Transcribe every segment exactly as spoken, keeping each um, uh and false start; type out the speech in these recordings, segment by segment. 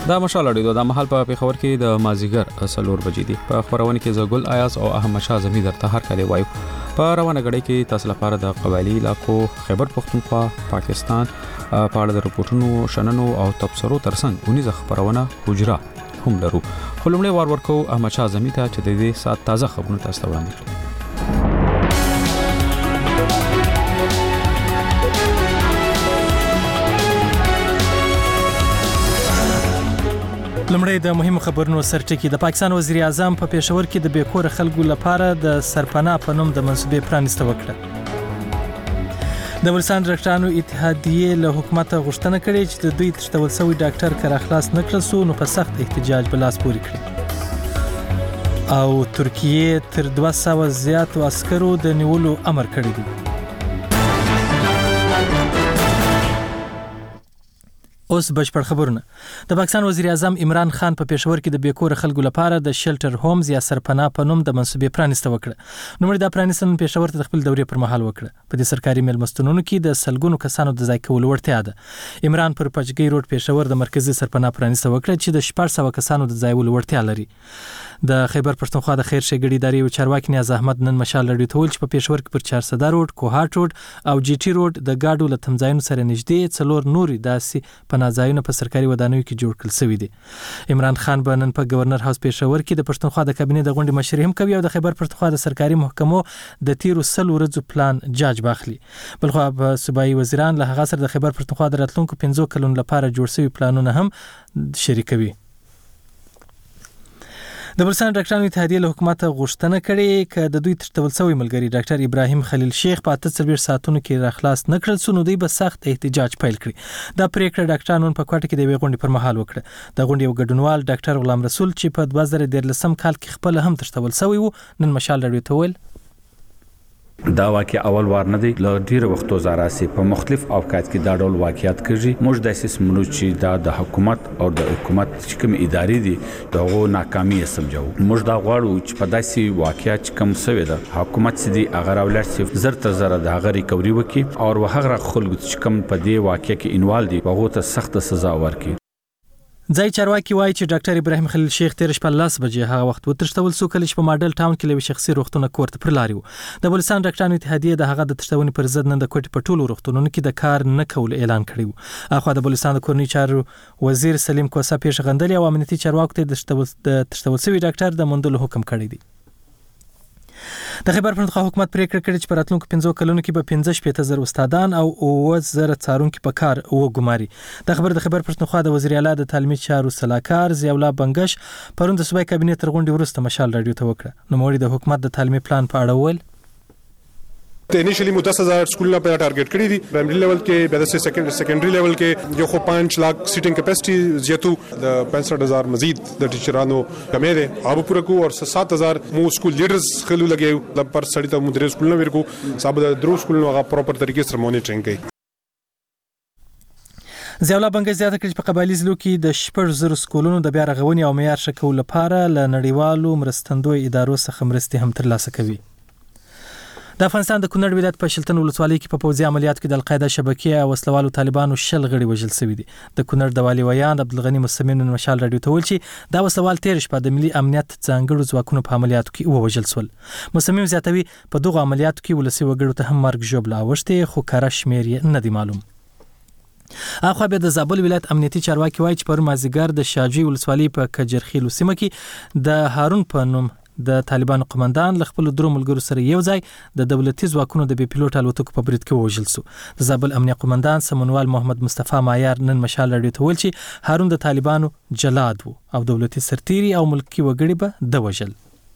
دا مشال اړیدو د محل په پیښور کې د مازیګر سلور بجې دي. په خبرونه کې زګل ایاز او احمد شاه زمي درته هر کله وایو. په روانه غړي کې تاسو لپاره د قبایلی علاقو خیبر پختونخوا پاکستان په اړه د رپورټونو شننو او تبصرو ترڅنګ ونیزه خبرونه حجره هم لرو. خلمړې وار ورکو احمد شاه زمي ته چې د دې سات تازه خبرونه تاسو ته وړاندې کړو. لمړی د مهمو خبرونو سرټکی. د پاکستان وزیر اعظم په پېښور کې د بیکور خلکو لپاره د سرپناه په نوم د منصوبې پرانیسته وکړه. د ولسان ډاکټرانو اتحادیې له حکومت غوښتنه کړې چې د دوی تشتول شوی ډاکټر کر اخلاص نکړل سو نو په سخت احتجاج بلاس پوري کړي. او ترکیه تر دوه سوه زیات عسکرو د نیولو امر کړی دی. اوس بشپړ خبرونه. د پاکستان وزیر اعظم عمران خان په پېښور کې د بیکور خلکو لپاره د شلټر هومز یا سرپناه په نوم د منصوبې پرانیسته وکړه. نو د پرانیستن پېښور ته خپل دورې پر مهال وکړه. په دې سرکاري میلمستونونو کې د سلګونو کسانو د ځای کولو وړتیا ده. عمران پر پچګي روډ پېښور د مرکزی سرپناه پرانیسته وکړه چې د شپږ سوه کسانو د ځای کولو وړتیا لري. د خیبر پښتونخوا د خیر ښېګړې ادارې او چارواکي نیاز احمد نن مشال لړۍ ته ویل چې په پېښور کې پر چارسده روډ، کوهاټ روډ او جی ټي روډ د گاډو له تمځایونو سره نږدې څلور نوري داسې پناهځایونه په سرکاري ودانیو کې جوړ کړل شوي دي. عمران خان به نن په گورنر هاوس پېښور کې د پښتونخوا د کابینې د غونډې مشري هم کوي او د خیبر پښتونخوا د سرکاري محکمو د تیرو سل ورځو پلان جاج باخلي. بلخو په صوبایي وزیران له هغه سره د خیبر پښتونخوا د راتلونکو پنځو کلونو لپاره جوړ شوي پلانونه هم شریکوي. د ولسان ډاکټرانو اتحادیې له حکومت غوښتنه کړې چې د دوی تشتول شوی ملګری ډاکټر ابراهیم خلیل شیخ په اته څلوېښت ساعتونو کې راخلاص نکړل سو نو دوی به سخت احتجاج پیل کړي. دا پریکړه ډاکټرانو په کوټه کې د یوې غونډې پر مهال وکړه. د غونډې یو ګډونوال ډاکټر غلام رسول چې په دوه زره دیارلسم کال کې خپل هم تشتول شوی وو نن مشال لړۍ ته ویل دا واقع اول وار نه دی. له ډیره وختو زاراسي په مختلف اوقات کې دا ډول واقعیت کیږي. موږ د اساس منو چې دا د حکومت او د حکومت چې کوم ادارې دي دغه ناکامي سمجو. موږ دا غواړو چې په داسې واقعیت کم سوي ده حکومت سدي اگر اولاد سي زر تر زر د هغه ریکوري وکي او هغه خلک چې کم په دې واقعیت کې انوال دي هغه ته سخت سزا ورکړي. ځای چارواکي وایي چې ډاکټر ابراهیم خلیل شیخ تیر شپه لس بجې هغه وخت وتښتول سو کله چې په ماډل ټاون کې لوي شخصي روغتون کور ته پر لاري وو. د ولسان ډاکټرانو اتحادیې د هغه د تښتونې پر ضد نن د کوټې په ټولو روغتونونو کې د کار نه کول اعلان کړی وو. اخوا د ولسان د کورنۍ چارو وزیر سلیم کوسه پیښ غندلي او امنیتي چارواکو ته د تښتول شوی ډاکټر د موندلو حکم کړی دی. د خیبر پښتونخوا حکومت پریکړه کړې چې په راتلونکو پنځو کلونو کې به پنځه شپېته زره استادان او اووه زره څارونکي په کار وګماري. دا خبر د خیبر پښتونخوا د وزیر اعلی د تعلیمي چارو سلاکار ضیاء الله بنګش پرون د صوبایي کابینې تر غونډې وروسته مشال راډیو ته وکړه. نوموړي د حکومت د تعلیمي پلان په اړه ویل انیشلی مو دس هزار سکولونه په ټارګټ کړی دي. پرایمري لیول کې به د سیکنډري لیول کې یو خو پنځه لاک سیټینګ کیپاسټي زیاتو د پنځه هزار مزید د ټیچرانو کمې ده هغه پوره کو او سات هزار مو سکول لیډرز خلو لګیو د پر سړی ته مدیر سکولونه ورکو صاحب د درو سکولونو هغه پراپر طریقې سره مونیټرینګ کوي. ضیاء الله بنګش زیاته کړي چې په قبایلي ضلعو کې د شپږ زرو سکولونو د بیا رغونې او معیار ښه کولو لپاره له نړیوالو مرستندوی ادارو څخه مرستې هم ترلاسه کوي. د افغانستان د کونړ ولایت په شلتن ولسوالۍ کې په پوځي عملیاتو کې د القاعده شبکې او وسلوالو طالبانو شل غړي وژل شوي دي. د کونړ د والي ویان عبدالغني مسلمین مشال راډیو ته ویل چې دا وسلوال تیر شپه د ملي امنیت ځانګړو ځواکونو په عملیاتو کې ووژل شول. مسلمین زیاتوي په دغه عملیاتو کې ولسي وګړو ته هم مرګ ژوبله اوښتې خو کره شمېر یې نه دی معلوم. اخوا به د زابل ولایت امنیتي چارواکي وایي چې پر مازیګر د شاجوی ولسوالۍ په کجرخیلو سیمه کې د هارون په نوم د طالبانو قومندان له خپل درو ملګرو سره یو ځای د دولتي ځواکونو د بي پیلوټ الوتکو په برید کې وژل شو. د زابل امنیه قومندان سمونوال محمد مصطفی مایار نن مشال راډیو ته ویل چې هارون د طالبانو جلاد وو او دولتي سرتیري او ملکی وګړي به د وژل.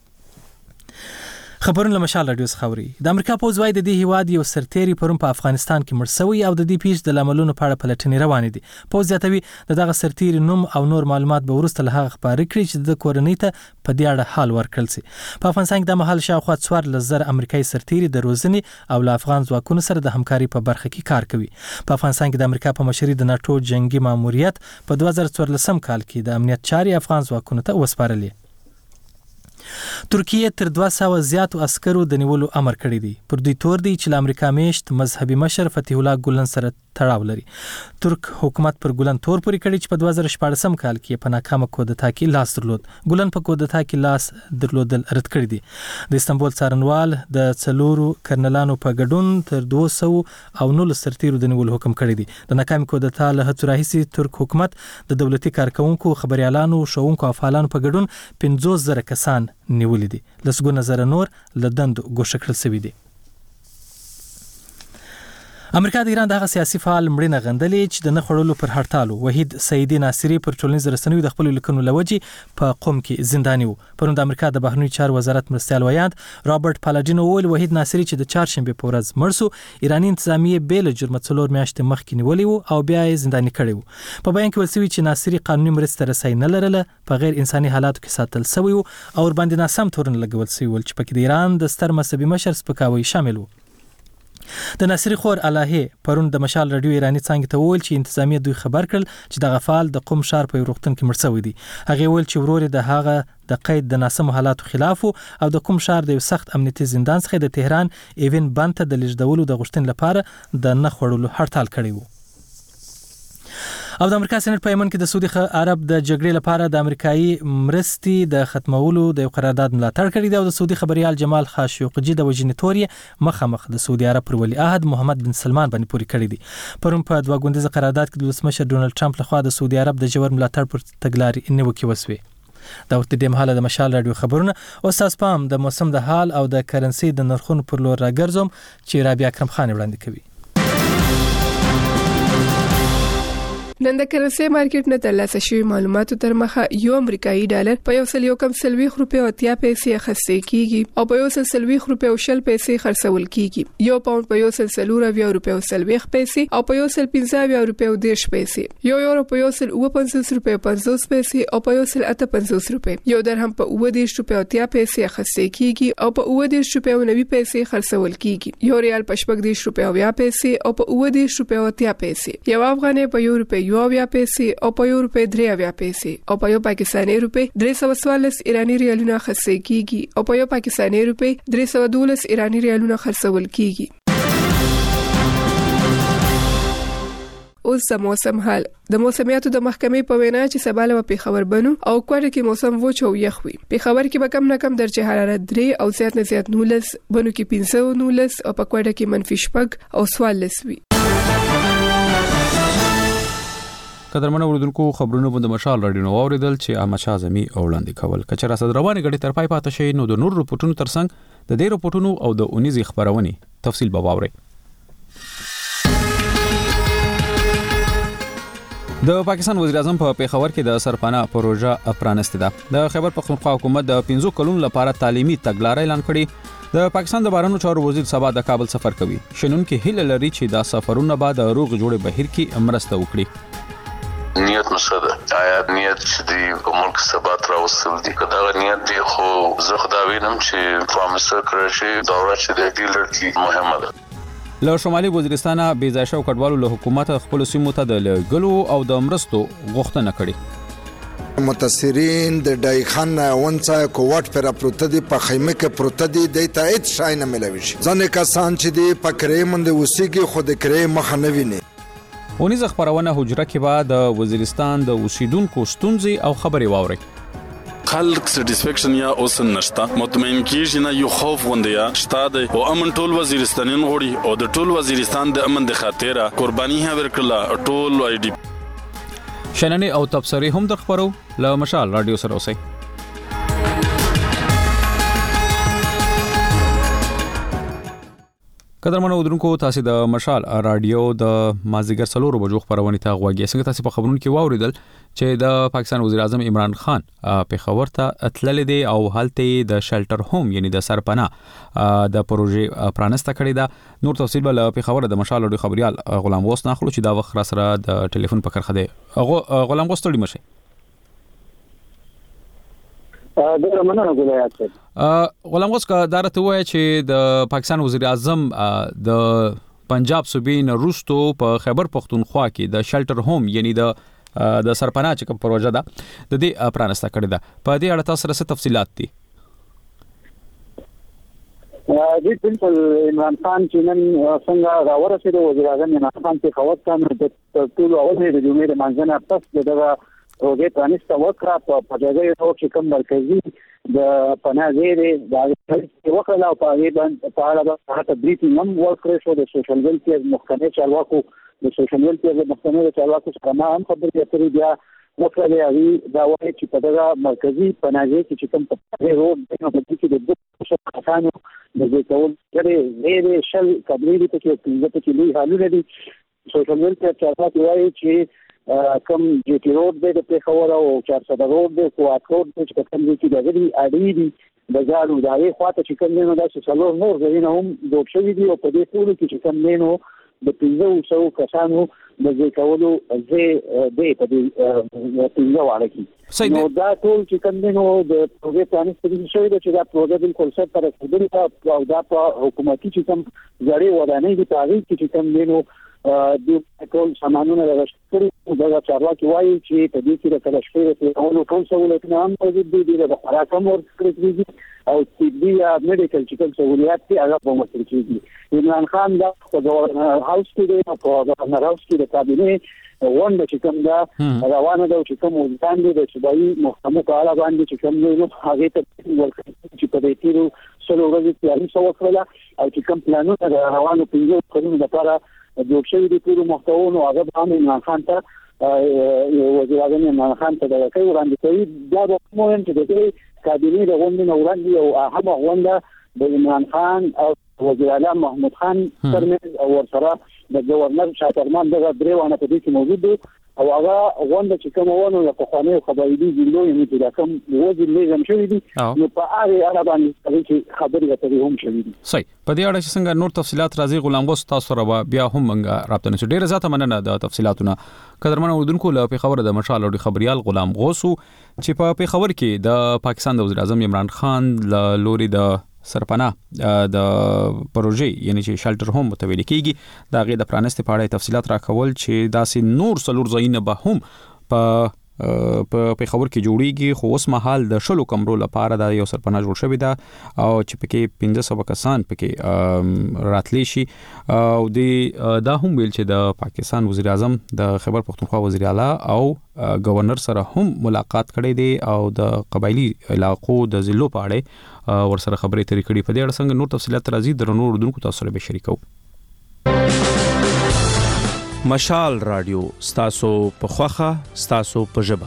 خبرونه مشال راډیو څخه اوري. د امریکا پوځ وايي د دې هیواد یو سرتیري پرون په افغانستان کې مړ شوی او د دې پیښې د لاملونو په اړه پلټنې روانې دي. پوځ زیاتوي د دغه سرتیري نوم او نور معلومات به وروسته له هغه خبرې کړي چې د کورنۍ ته په دې اړه حال ورکړل شي. په افغانستان کې د مهال شاوخوا څوارلس زره امریکایي سرتیري د روزنې او له افغان ځواکونو سره د همکاري په برخه کې کار کوي. په افغانستان کې د امریکا په مشرۍ د ناتو جنگي ماموریت په دوه زره څوارلسم کال کې د امنیت چارې افغان ځواکونو ته وسپارلې. ترکیه تر دوه سوه زیاتو عسکرو د نیولو امر کړی دی. پر دوی تور دی چې امریکا میشت مذهبي مشر فتح الله ګلن سره تړاو لري. ترک حکومت پر ګلن تور پوري کړی چې په دوه زره شپاړسم کال کې په ناکامه کودتا کې لاس درلود. ګلن په کودتا کې لاس درلودل رد کړی دی. د استانبول څارنوال د څلورو کرنلانو په ګډون تر دوه سوه او نولس سرتیرو د نیولو حکم کړی دی. د ناکامه کودتا له هڅو راهیسې ترک حکومت د دولتي کارکونکو، خبريالانو، شوونکو او فعالانو په ګډون پنځوس زره کسان نیولې دي. لسګونه زره نور له دندو ګوښه کړل شوي دي. امریکا د ایران دغه سیاسي فعال مړینه غندلې چې د نه خړلو پر هړتالو. وحید سعیدي ناصری پر ټولنیز رسنیو د خپل لیکنو لوجې په قوم کې زنداني وو. پرون د امریکا د بهرنیو چارو وزارت مرستیال ویاند رابرټ پالاډینو وویل وحید ناصری چې د چهارشنبه په ورځ مړ شو، ایراني انتظامیه به له جرم څلور میاشتې مخکې نیولې وو او بیا یې زنداني کړی وو. په بیان کې ویل شوی چې ناصری قانوني مرسته رسۍ نه لرله، په غیر انساني حالاتو کې ساتل شوی وو او ور باندې ناسم تورن لګول شوی ول چې پکې د ایران د ستر مذهبي مشر سپکاوی شامل وو. د ناصری خور الهه پرون د مشال رادیو ایرانی څنګه ته ویل چې انتظامیه دوی خبر کړل چې د غفال د قم شهر په روغتون کې مړ شوی دی. هغه ویل چې ورور د هغه د قید د ناسم حالاتو خلاف او د قم شهر د سخت امنیتي زندان څخه د تهران ایون بند ته د لږدولو د غوښتن لپاره د نه خړولو هړتال کړی وو. او د امریکا سېنات په یمن کې د سعودي عرب د جګړې لپاره د امریکایي مرستې د ختمولو د قرارداد ملاتړ کړی دی او د سعودي خبريال جمال خاشقجي د وجنټوري مخامخ د سعودي عرب پر ولی عهد محمد بن سلمان باندې پوری کړی دی. پرون په دوه ګوندیز قرارداد کې د ولسمشر ډونالد ټرمپ لخوا د سعودي عرب د جوړ ملاتړ پر تګلارې نیوکه وسوي. دا وخت د مهاله د مشال رادیو خبرونه او تاسو پام د موسم د حال او د کرنسي د نرخونو پر لور راګرځوم چې رابعه اکرم خان وړاندې کوي. نن د کرنسي مارکیټ نه ترلاسه شوی معلوماتو تر مخه یو امریکایي ډالر په یو سل یو کم سلويخ روپیا او اتیا پیسې خرڅ کیږي او په یو سل سلويخ روپیا او شل پیسې خرڅول کیږي. یو پاوند په یو سل سلور او روپیا او سلويخ پیسې او په یو سل پنځه او روپیا او دیش پیسې. یو یورو په یو سل او پنځوس روپیا پنځوس پیسې او په یو سل اته پنځوس روپیا. یو درهم په او دیش روپیا او اتیا پیسې خرڅ کیږي او په او دیش روپیا او نوي پیسې خرڅول کیږي. یو ریال په شپږ دیش روپیا او یا پیسې او په او دیش روپیا او اتیا پیسې. یو افغانۍ په یو روپیا یو اویا پیسې او په یو روپیا درې اویا پیسې او په یو پاکستاني روپیا درې سوه څوارلس ایرانی ریالونه خرڅ کیږي او په یو پاکستاني روپیا درې سوه دولس ایرانی ریالونه خرڅول کیږي. اوس د موسم حال. د موسمیاتو د محکمې په وینا چې سبا له پیښور بنو او کوټه کې موسم وچ او یخ وي. پیښور کې به کم نه کم درجه حرارت درې او زیات نه زیات نولس، بنو کې پنځه او نولس او په کوټه کې منفي شپږ او څوارلس وي. قدرمنو اوریدونکو خبرونه بند مشال رادیو نو اوریدل چې احمد شاه زمي وړاندې کول. کچرا صد روانه غړي تر پای پاتې شي نو د نور رپورټونو ترڅنګ د دې رپورټونو او د اونیزي خبرونه تفصیل به واوري. د پاکستان وزیر اعظم په پیښور کې د سرپناه پروژه پرانسته ده. د خیبر پختونخوا حکومت د پنځو کلونو لپاره تعلیمي تګلارې اعلان کړي. د پاکستان د بهرنیو چارو وزیر سبا د کابل سفر کوي. شنن کې هیله لري چې دا سفرونه بعد روغ جوړ بهیر کې مرسته وکړي. نیت مسده آیا نیت چې دی په ملک ثبات راوستل دي که دا نیت دی خو زه خدا وینم چې پرامسر کړی شي دوره چې د دې لړ مهمه ده. له شمالي وزیرستان بې ځای شو کډوالو له حکومت خپل سیمو ته د لګلو او د مرستو غوښتنه کړې. متاثرین د ډای خان ونڅا کوټ پر پروت دي په خیمه کې پروت دي د تایید شای نه ملوي شي. ځنه کسان چې دی پکرې مند وسیږي خود کرې مخ نه ویني. اونیز خبرونه حجره کې بعد د وزیرستان د اوسیدونکو ستونزې او خبري واوري. خلق سټیسفیکشن یا اوسن نشتا مطمئن کیږي نه یو خوف وندیا شته او امن ټول وزیرستانین غوړي او د ټول وزیرستان د امن د خاطره قرباني ها ورکړه ټول آی ډی. شننه او تبصری هم در خبرو له مشال رادیو سره اوسئ. قدرمنو ودرونکو تاسو د مشال رادیو د مازیګر سلور بجو خبرونه ته غوږی څنګه تاسو په خبرونو کې واوریدل چې د پاکستان وزیر اعظم عمران خان په خبر ته اتلل دي او حالته د شلټر هوم یعنی د سرپناه د پروژې پرانسته کړی دا. نور تفصیل بل په خبره د مشال رادیو خبريال غلام غوس ناخلو چې دا وخت را سره د ټلیفون په کرخه دی. غلام غوس تړي مشه دا مننه غوړیات غلام غوس کا دارته وای چې د پاکستان وزیر اعظم د پنجاب صوبې نه روستو په خیبر پختونخوا کې د شلټر هوم یعنی د د سرپناه چې کوم پروژه ده د دې پرانسته کړی ده. په دې اړه تاسو سره څه تفصيلات دي؟ د بالکل عمران خان چې نن څنګه راورسېد وزیر اعظم عمران خان په خواست باندې د ټول اول د جمهوریت منځنه پس دغه روزه پرانیسته وکړه په ځای ته چې کوم مرکزی د پناهګۍ د وکړه او په هغه باندې په اړه د تدریس نم ورکړ شو د سوشل ویلفیر مخکنه چارواکو د سوشل ویلفیر مخکنه چارواکو سره ما هم خبرې اترې بیا وکړه هغه دا وایي چې په دغه مرکزی پناهګۍ کې چې کوم په روډ د نو په کې د دوه کسانو د دې کول چې زیره شل کبلې ته کې پنځه ته لوی حالونه دي سوشل ویلفیر چارواکي وایي چې کم جی ټي روډ د پیښور او چار سده روډ د کوټ روډ چې کوم دي چې د غړي اړې دي د ځاړو د هغه خواته چې کوم نه دا څلور نور ځینې هم دوه شوي دي او په دې ټول کې چې کوم نه نو د پنځه سو کسانو د دې کولو زه د په دې پنځه واره کې نو دا ټول چې کوم نه نو د پروژې پلان ستاسو شوی دی چې دا پروژه بالکل څه پر رسیدلی او دا په حکومتي چې کوم ځړې ودانې دي په هغه کې چې کوم نه نو د ټول سامانونه راغشتري دا چارواکي وایي چې په دې کې د کلشفې په اولو ټول سہولتونه هم موجود دي د خوراک هم ورکړل کیږي او طبي یا میډیکل چې کوم سہولیات دي هغه به ورکړل کیږي عمران خان دا په گورنر هاوس کې دی په گورنر هاوس کې د کابینه ونده چې کوم دا روانه ده چې کوم وزن دي د صوبایي محکمو په اړه باندې چې کوم نو هغه ته ورکړل چې په دې تیرو سلو ورځې تیاری شو کړل او چې کوم پلانونه روانو پنځه کلونو لپاره د جوړشوي د ټول محتوونو هغه باندې عمران خان ته وزیر اعظم عمران خان ته د کوي وړاندې کوي دا د مهم چې د دې کابینې د غونډې وړاندې او هغه غونډه د عمران خان او وزیر اعظم محمود خان ترمنځ او ورسره د گورنر شاهترمان دغه دریوانه په دې کې موجود دي او هغه غونډه چې کوم ونه د پخواني خبرېدي ډیلو یې چې دا کوم وزیر لېږم شوی دي نو په هغه اړه باندې چې خبرې اترې هم شوی دي صحیح په دې اړه چې څنګه نور تفصيلات راځي غلام غوث تاسو سره بیا هم موږ رابطه نشو ډیره زیاته مننه د تفصيلاتونو قدرمن اوردونکو له پیښور د مشال او خبريال غلام غوث چې په پیښور کې د پاکستان د وزیر اعظم عمران خان له لوري د سرپناه د پروژې یعنی چې شلټر هوم متویل کیږي دا غي د پرانست په اړه تفصيلات راکول چې داسې نور سلور زاینه به هم په په خبر کې جوړیږي خو اوس مهال د شلو کمرو لپاره د یو سرپناه جوړ شوی دا او چې پکې پنځه سوه کسان پکې راتلی شي او د دا هم ویل چې د پاکستان وزیر اعظم د خیبر پختونخوا وزیر اعلی او گورنر سره هم ملاقات کړي دي او د قبایلی علاقو د ضلعو په اړه ورسره خبرې ترې کړي په دې اړه څنګه نور تفصيلات راځي د نور اردوونکو تاسو سره به شریکو مشال رادیو ستاسو په خوخه ستاسو په ژبه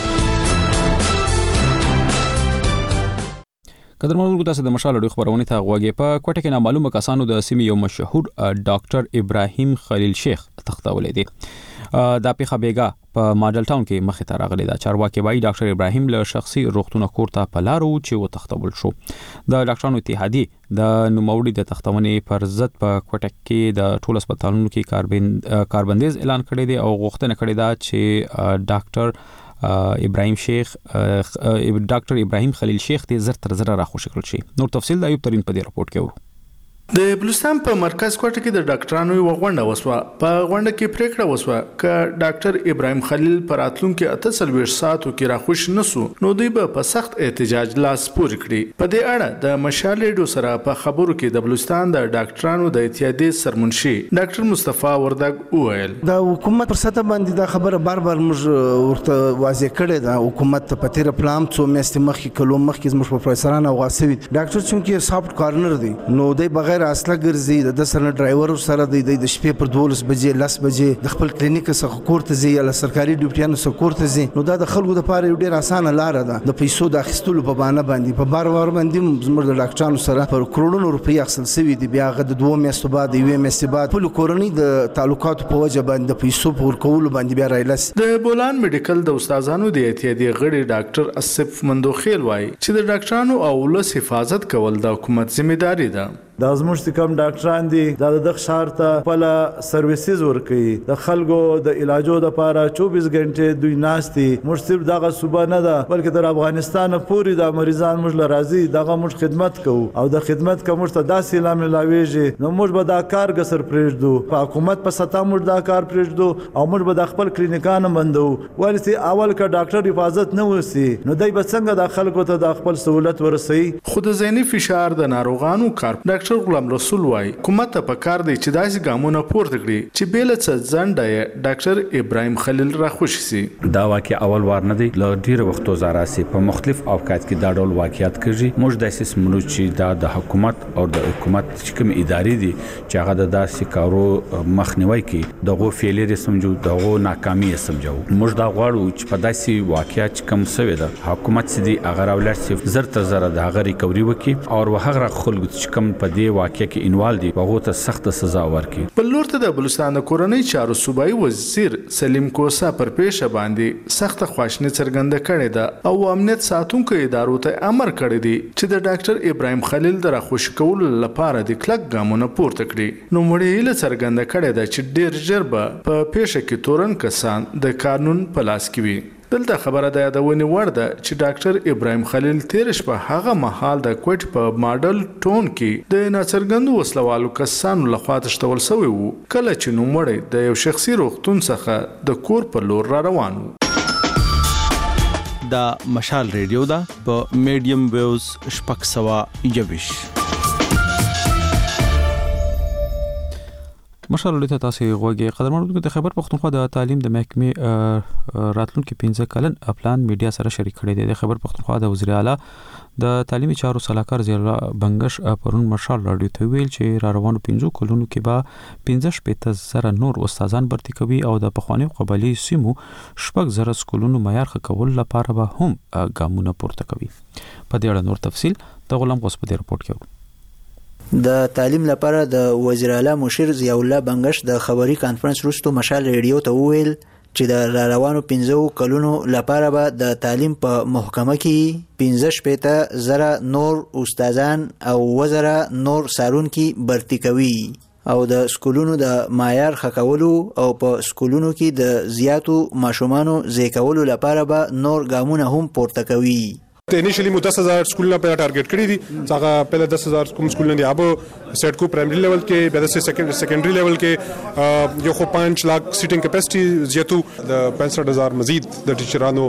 قدرمن ورګو تاسو د مشال رادیو خبرونه ته غوږی په کوټه کې نامعلومه کسانو د سیمې یو مشهور ډاکټر ابراهیم خلیل شیخ تختولې دي دا پیخه بیګا په ماډل ټاون کې مخه ته راغلی دا چارواکي وایي ډاکټر ابراهیم له شخصي روغتون کور ته پلارو چې و تختول شو د ډاکټرانو اتحادیه د نوموړي د تختونې پر ضد په کوټه کې د ټول هسپتالونو کې کاربند کاربندیز اعلان کړی دی او غوښتنه کړې ده چې ډاکټر ابراهیم شیخ ډاکټر ابراهیم خلیل شیخ ته زر تر زر راخوش کړل شي نور تفصیل د ایوب ترين په دې رپورت کې ورو د بلوچستان په مرکز کوټه کې د ډاکټرانو یو غونډه وسوه په غونډه کې پریکړه وسوه ک ډاکټر ابراهیم خلیل پر اتلونکو اتسلويش ساعتو کې راخوش نسو نو دوی به په سخت احتجاج لاس پورې کړی په دې اړه د مشال ریډیو سره په خبرو کې د بلوچستان د ډاکټرانو د اتحادیې سرمنشي ډاکټر مصطفی وردګ وویل د حکومت پر سطح باندې دا خبره بار بار موږ ورته واضح کړې ده حکومت په تیر پلان څو میاشتې مخکې کلو مخکې زموږ پروفیسورانو غاسوي ډاکټر چې سافټ کارنر دی نو دوی بغیر اصله ګرځي د سره ډرایور سره د د شپې پر دولس بجې لاس بجې د خپل کلینیک څخه کورته ځي یا سرکاري ډیوټیانو څخه کورته ځي نو دا د خلکو لپاره یو ډیر اسانه لار ده د پیسو د اخیستلو په بانه باندې په بار وار باندې زموږ د ډاکټرانو سره پر کروڑونو روپۍ اخیستل شوی دی بیا غد دوه میاشتو بعد یو میاشتې بعد په کورنۍ د تعلقاتو په وجه باندې د پیسو په ورکول باندې بیا رایلس د بولان میډیکل د استادانو د اتحادیې غړي ډاکټر اسف مندوخیل وایي چې د ډاکټرانو او ولس حفاظت کول د حکومت ځمېداري ده د زموږ کوم ډاکټران دي د دغه شهر ته خپل سرویسز ورکوي د خلکو د علاجو لپاره چوبیس غنټې دوی ناشتي موږ صرف دغه صوبه نه ده بلکې د افغانستان پورې د مریضان موږ لراځي دغه موږ خدمت کوو او د خدمت کوم ته داسې اعلان لاويږي نو موږ به دا کار ګسر پرېږدو په حکومت په ستا موږ دا کار پرېږدو او موږ به د خپل کلینیکانو بندو ولې اول کا ډاکټر حفاظت نه وسی نو دای به څنګه د خلکو ته د خپل سہولت ورسي خود ذهني فشار د ناروغانو کار ډاکټر غلام رسول وای حکومت په کار دی چې داسې ګامونه پورته کړي چې بیل څه ځنډه ډاکټر ابراهيم خلیل را خوشي سي دا واقع اول وار نه دی ل ډیر وختو زاراسي په مختلف اوقات کې دا ډول واقعیت کیږي موږ د اساس منو چې دا د حکومت او د حکومت چې کوم ادارې دي چې هغه د داسې کارو مخنیوي کوي دغه فیلیر سمجو دغه ناکامي سمجو موږ دا غواړو چې په داسې واقعیت کم سوي ده حکومت سدي هغه راولر سي زر تر زر د هغه ریکوري وکي او هغه خلکو چې کوم په دې واقعي کې انوال دي هغه ته سخت سزا ورکړي په لور ته د بلوچستان د کورنۍ چارو صوبایي وزیر سلیم کوسا پر پیښه باندې سخت خواشنی څرګنده کړې ده او امنیت ساتونکو ادارو ته امر کړی دی چې د ډاکټر ابراهيم خلیل د راخوش کولو لپاره د کلک ګامونه پورته کړي نو مړی له څرګنده کړی ده چې ډیر ژر به په پیښه کې تورن کسان د قانون په لاس کې وي دلته خبره ده د ونی ورده چې ډاکټر ابراهيم خلیل تیر شپه هغه مهال د کوټ په ماډل ټون کې د ناڅرګندو وسلوالو کسانو لخوا تشتول شوی وو کله چې نو مړی د یو شخصي روغتون څخه د کور په لور را روان وو دا مشال ریډیو دا په میډیم ویوز شپږ سوه یوویش مشال ولته تاسو غوږی قدرمنو د خبر پښتونخوا د تعلیم د محکمې راتلونکو پنځه کلن پلان میډیا سره شریک کړی دی د خبر پښتونخوا د وزیر اعلی د تعلیمي چارو صلاحکار ضیاء الله بنگش پرون مشال رادیو ته ویل چې را روانو پنځو کلونو کې به پنځه شپږ زره نور استادان برتي کوي او د پخوانی قبایلی سیمو شپږ زره سکولونو معیار ښه کول لپاره به هم ګامونه پورته کوي په دې اړه نور تفصیل د غلام غوث په رپورت کې د تعلیم لپاره د وزیر اعلی مشیر ضیاء الله بنگش د خبري کانفرنس وروسته مشال ریډیو ته وویل چې د روانو پنځو کلونو لپاره به د تعلیم په محکمه کې پنځه شپږ زره نور استادان او وزره نور سارونکي برتي کوي او د سکولونو د معیار ښه کولو او په سکولونو کې د زیاتو ماشومانو زیکولو لپاره به نور ګامونه هم پورته کوي انیشلی مو دس هزار سکولونه په ټارګټ کړی دي څنګه پہله دس هزار کوم سکولونه دي اب سیټ کو پرایمری لیول کې به د سیکنډ سیکنډری لیول کې یو خو پانچ لاک سیټینګ کیپاسټي زیاتو د پینسٹھ ہزار مزید د ټیچرانو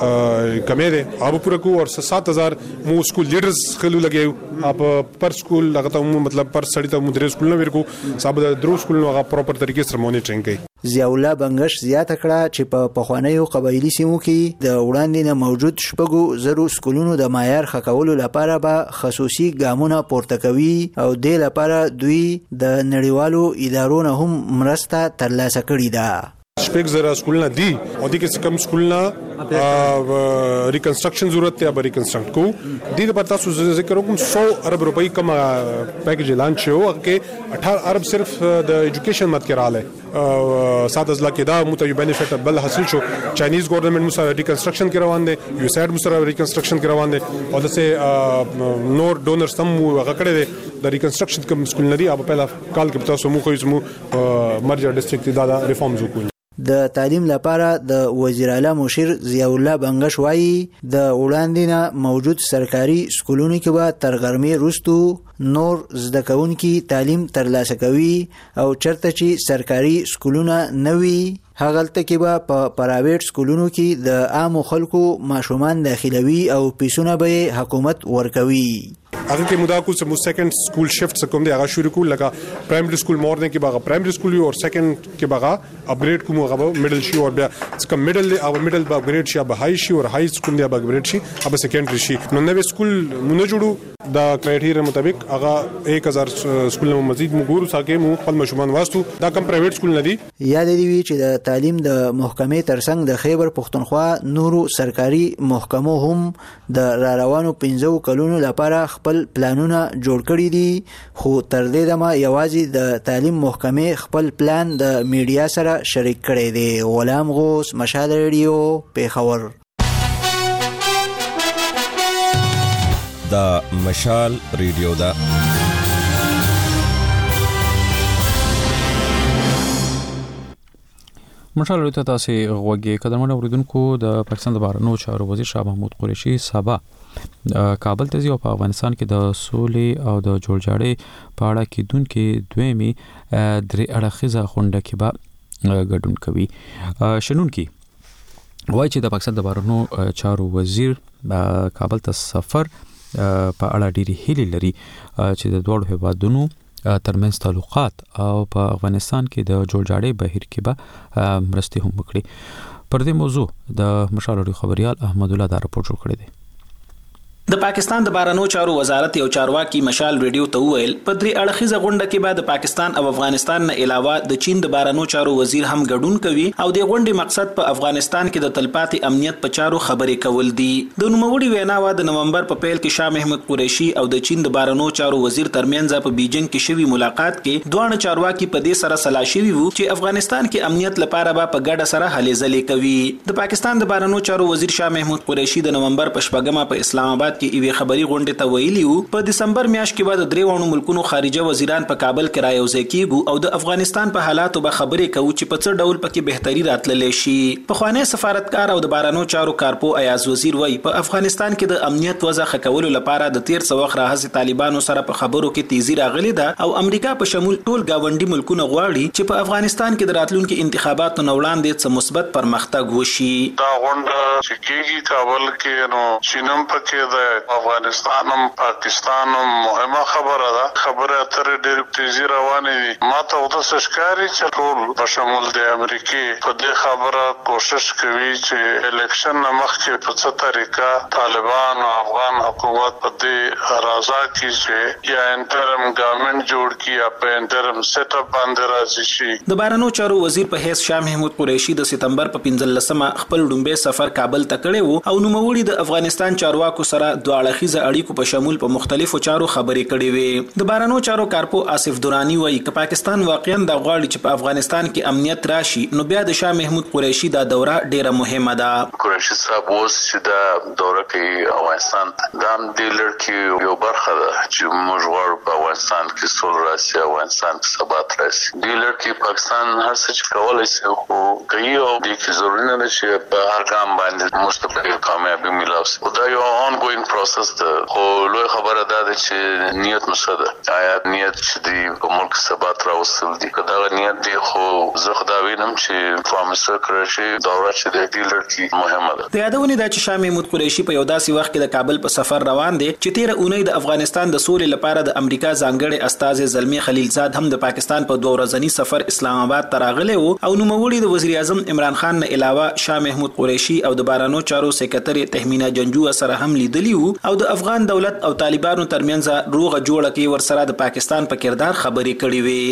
کمې ده اب پورا کو اور سات هزار مو سکول لیډرز خلو لګیو اب پر سکول لغته مطلب پر سړی ته مدیر سکول نه ورکو صاحب د درو سکول نو هغه پراپر طریقې سره مانیټرینګ کوي ضیاء الله بنگش زیاته کړه چې په پخوانیو قبایلی سیمو کې د وړاندې نه موجود شپږو زرو سکولونو د معیار ښه کولو لپاره به خصوصي ګامونه پورته کوي او د لپاره دوی د نړیوالو ادارو نه هم مرسته ترلاسه کړې ده شپږ زره سکولونه دي او د کې کم سکولونه ریکنسټرکشن ضرورت ته به ریکنسټرکټ کو د دې په تاسو ذکر کوم سو ارب روپۍ کم پیکیج اعلان شو کې اٹھارہ ارب صرف د ایجوکیشن مت کراله سات ازلا کې دا متو بینیفټ بل حاصل شو چاینیز گورنمنت مو سره ریکنسټرکشن کې روان دي یو سایډ مو سره ریکنسټرکشن کې روان دي او دسه نور ډونرز هم هغه کړی دي د ریکنسټرکشن کوم سکول نه دي اب په کال کې تاسو مو خو اسمو مرجر ډیسټریکټ دا ریفارمز وکړي د تعلیم لپاره د وزیر اعلی مشیر ضیاء الله بنگش وایي د وړاندې نه موجود سرکاري سکولونو کې به تر غرمې وروسته نور زده کوونکي تعلیم ترلاسه کوي او چرته چې سرکاري سکولونه نه وي هغلته کې به په پرایویټ سکولونو کې د عامو خلکو ماشومان داخلوي او پیسونه به حکومت ورکوي هغه کې مودا کو سمو سیکنډ سکول شفت سکوم دی هغه شروع کول لکه پرایمری سکول مورنینګ کې باغه پرایمری سکول او سیکنډ کې باغه اپګریډ کوم هغه میډل شي او بیا څنګه میډل او میډل با اپګریډ شي به هاي شي او هاي سکول دی به اپګریډ شي اب سیکنډری شي نو نوې سکول مونږ جوړو دا کرایټیریا مطابق هغه ایک هزار سکول مزید موږ ساکه مو خپل مشمون واسطو دا کم پرایویټ سکول نه دي یاد دی چې د تعلیم د محکمې ترڅنګ د خیبر پښتونخوا نورو سرکاري محکمو هم د را روانو پنځو کلونو لپاره خپل پلانونه جوړ کړی دي خو تر دې دمه یوازې د تعلیم محکمې خپل پلان د میډیا سره شریک کړی دی غلام غوث مشال ریډیو پیښور دا مشال ریډیو دا مشال ته تاسو غوږی قدمونه اوریدونکو د پاکستان د بهرنیو چارو وزیر شاه محمود قریشي سبا کابل ته ځي او په افغانستان کې د سولې او د جوړجاړي په اړه کې دون کې دویمي درې اړخیزه غونډه کې به ګډون کوي. شنون کې وایي چې د پاکستان د بهرنیو چارو وزیر کابل ته سفر په اړه ډېری هیلې لري چې د دوه هیوادونو ترمنځ تعلقات او په افغانستان کې د جوړجاړي بهیر کې به مرستې هم وکړي. پر دې موضوع د مشال رادیو خبريال احمد الله دا راپور جوړ کړی دی. د پاکستان د بهرنیو چارو وزارت یو چارواکي مشال ریډیو ته وویل په درې اړخیزه غونډه کې به د پاکستان او افغانستان نه علاوه د چین د بهرنیو چارو وزیر هم ګډون کوي او د غونډې مقصد په افغانستان کې د تلپاتې امنیت په چارو خبرې کول دي. د نوموړي ویناوه د نومبر په پیل کې شاه محمود قریشي او د چین د بهرنیو چارو وزیر ترمنځ په بیجینګ کې شوی ملاقات کې دوه چارواکي په دې سره سلا شوي وو چې افغانستان کې امنیت لپاره به په ګډه سره هلې ځلې کوي. د پاکستان د بهرنیو چارو وزیر شاه محمود قریشي د نومبر په شپږمه په اسلام آباد کې ایوي خبري غونډه ته ویلی وو په دسمبر میاشت کې بعد درې وانو ملکونو خارجه وزیران په کابل کې رايوځي کیږي او د افغانستان په حالاتو به خبرې کوي چې په څه ډول پکې بهتري راتللی شي. په خوانې سفارتکار او د بهرنیو چارو کارپو ایاز وزیر وای په افغانستان کې د امنیت وضع ښه کولو لپاره د تیر څو وخت راهسي طالبانو سره په خبرو کې تیزی راغلي ده او امریکا په شمول ټول گاونډي ملکونه غواړي چې په افغانستان کې د راتلونکو انتخاباتو نو وړاندې څه مثبت پرمختګ وشي. دا غونډه چې کېږي کابل کې نو چینم پکې ده افغانستان افغانستانم پاکستانم مهمه خبره ده خبره تر ډېر تیزی روانه دي. ما ته د سشکاري چې ټول په شمول د امریکای په دې خبره کوشش کوي چې الیکشن مخکې په څه طریقه طالبان او افغان حکومت په دې راځي چې یا انټرم ګورنمنت جوړ کړي یا په انټرم سیټ اپ باندې راځي شي. د بهرنیو چارو وزیر په حیث شاه محمود قریشي د سپتمبر په پنځلسمه خپل ډومبه سفر کابل ته کړی وو او نوموړي د افغانستان چارواکو سره دوه اړخیزه اړیکو په شمول په مختلفو چارو خبرې کړې وې. د بهرنیو چارو کارپو آصف دورانی وایي چې پاکستان واقعا د غواړي چې په افغانستان کې امنیت راشي نو بیا د شاه محمود قریشي دا دوره ډیره مهمه ده. قریشي صاحب اوس چې دا دوره کې افغانستان د ډیلر کې یو برخه ده چې موږ غواړو په افغانستان کې سول راشي افغانستان کې ثبات راشي. ډیلر کې پاکستان هر څه چې کولای شي خو کوي او د کې ضروري نه ده چې په هر ګام باندې مستقبل کامیابی ملو شي. دا یو آن گوینګ پروسس ده خو لوی خبره ده چې نیت مسده آیا نیت چې دی په ملک ثبات راوستل دي که دا نیت دی خو زه خدا وینم چې پرومیسر قریشي دوره چې د ډیلر کې مهمه ده. د یادونه ده چې شاه محمود قریشي په یو داسې وخت کې د کابل په سفر روان دي چې تیر اونۍ د افغانستان د سولې لپاره د امریکا ځانګړي استاذ زلمی خلیلزاد هم د پاکستان په دوه ورځنی سفر اسلام آباد ته راغلی وو او نوموړي د وزیر اعظم عمران خان نه علاوه شاه محمود قریشي او د بهرنیو چارو سکرټری تهمینا جنجو سره هم لیدلی وو او د افغان دولت او طالبانو ترمنځ روغه جوړه کې ورسره د پاکستان په کردار خبرې کړې وې.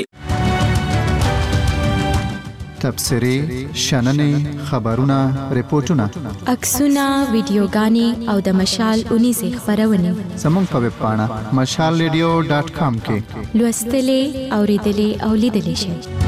تبصرې شننې خبرونه ریپورتونه عکسونه ویډیوګانې او د مشال اونیزه خبرونه زموږ په ویب پاڼه مشال ریډیو ډاټ کام کې لوستلې اوریدلې او لیدلې شئ.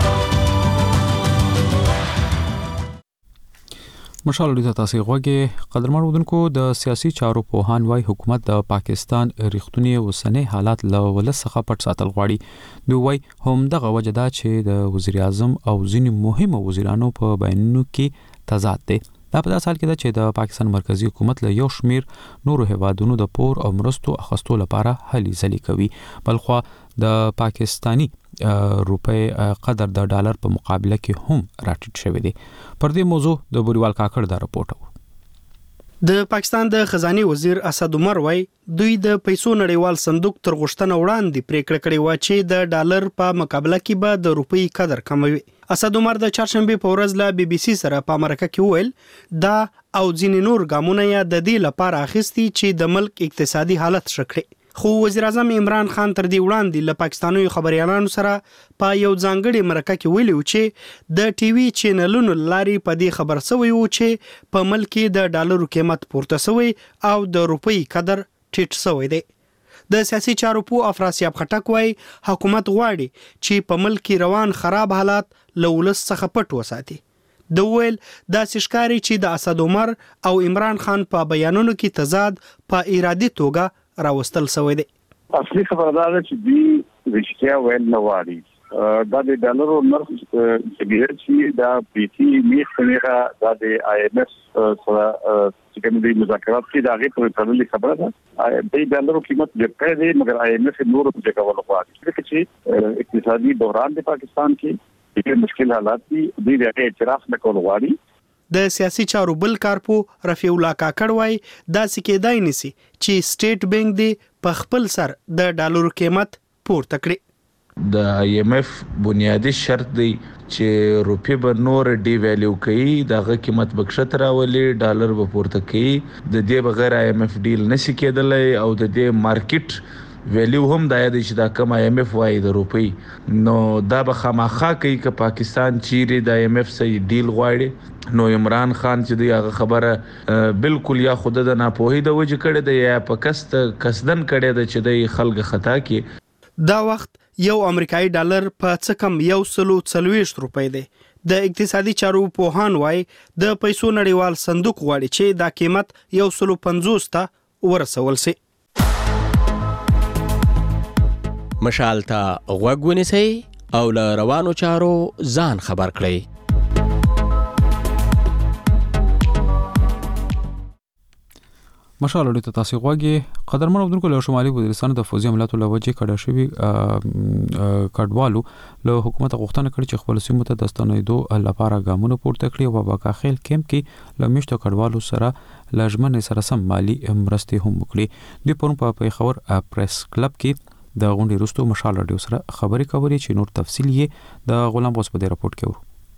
مشال ډیټا تاسو غوږی قدرمن ودونکو د سیاسي چارو په هان وای حکومت د پاکستان ریښتونی اوسنۍ حالات له ولڅخه پټ ساتل غواړي. دوی وای هم دغه وجدا چې د وزیر اعظم او ځینې مهمه وزیرانو په بیانونو کې تضاد دی. دا په داسې حال کې ده چې د پاکستان مرکزی حکومت له یو شمیر نورو هیوادونو د پور او مرستو اخیستو لپاره هلې ځلې کوي. بلخوا د پاکستانی روپې قدر د ډالر په مقابله کې هم راټیټ شوی دی. پر دې موضوع د بوریوال کاکړ دا راپورټ و. د پاکستان د خزانه وزیر اسد عمر وای دوی د پیسو نړیوال صندوق تر غوښتنه وړاندې پریکړه کړې و چې د ډالر په مقابله کې به د روپۍ قدر کموي. اسد عمر د چهارشنبه په ورځ له بي بي سي سره په امریکا کې ویل دا او ځینې نور ګامونه یې د دې لپاره اخیستي چې د ملک اقتصادي حالت ښه کړي. خو وزیر اعظم عمران خان تر دې وړاندې له پاکستاني خبريالانو سره په یو ځانګړي مرکه کې ویلي چې د ټي وي چینلونو لاري په دې خبر سوی و چې په ملک کې د ډالرو قیمت پورته سوی او د روپۍ قدر ټیټ سوی دی. د سیاسي چارو په افراسیاب خټک وای حکومت غواړي چې په ملک کې روان خراب حالات له ولس څخه پټ وساتي. د ویل د سشکاري چې د اسد عمر او عمران خان په بیانونو کې تضاد په ارادي توګه راوستل سوی دی. اصلي خبردار چې دی رښتیا ویل نه واري دا د ډالرو نرخ چې ډیر شي دا پیټي میخ څخه دا د آی ایم ایف سره چې کوم دي مذاکرات کې دا غي په تړلې خبره ده د ډالرو قیمت ډېر دی مګر آی ایم ایف نور په ځای کول غواړي چې اقتصادي بحران د پاکستان کې ډېر مشکل حالات دي د دې اعتراف نه کول غواړي. د سیاسي چارو بل کارپو رفیع الله کاکړ وای دا سکیدای نسی چې سټیټ بانک دی په خپل سر د ډالرو قیمت پورته کړي. د آی ایم ایف بنیادی شرط دی چې روپی به نور ډی ویلیو کوي دغه قیمت بکشت راولي ډالر به پورته کوي د دې بغیر آی ایم ایف ډیل نشي کېدلی او د دې مارکیټ ویلیو هم دا دی چې دا کم آی ایم ایف وای د روپی نو دا به خامخا کوي چې پاکستان چیرې د آی ایم ایف سره ډیل غواړي نو عمران خان چې دی هغه خبره بالکل یا خود د ناپوهي د وجه کړي دی یا په کست کسدن کړي دی چې د خلک خطا کی. دا وخت یو امریکایي ډالر په څه کم یو سلو څلويشت روپۍ دی. د اقتصادي چارو پوهان وای د پیسو نړیوال صندوق غواړي چې دا قیمت یو سلو پنځوس ته ورسول سي. مشال ته غوږ ونیسئ او له روانو چارو ځان خبر کړئ. مشال اړیته تاسو غواګي قدرمن عبدالکو له شمالي وزیرستان د فوزي عملیاتو لوجه کډه شوی کډوالو له حکومت غوښتنه کړې چې خپل سیمه ته د ستنېدو لپاره ګامونه پورته کړي او په باکاخیل کیمپ کې له میشتو کډوالو سره لازمنه سره سم مالی مرستې هم وکړي. د پرون په پیښور پریس کلب کې د غونډې وروسته مشال رادیو سره خبرې کولې چې نور تفصیل یې د غلام غوث په راپورټ کې ورو.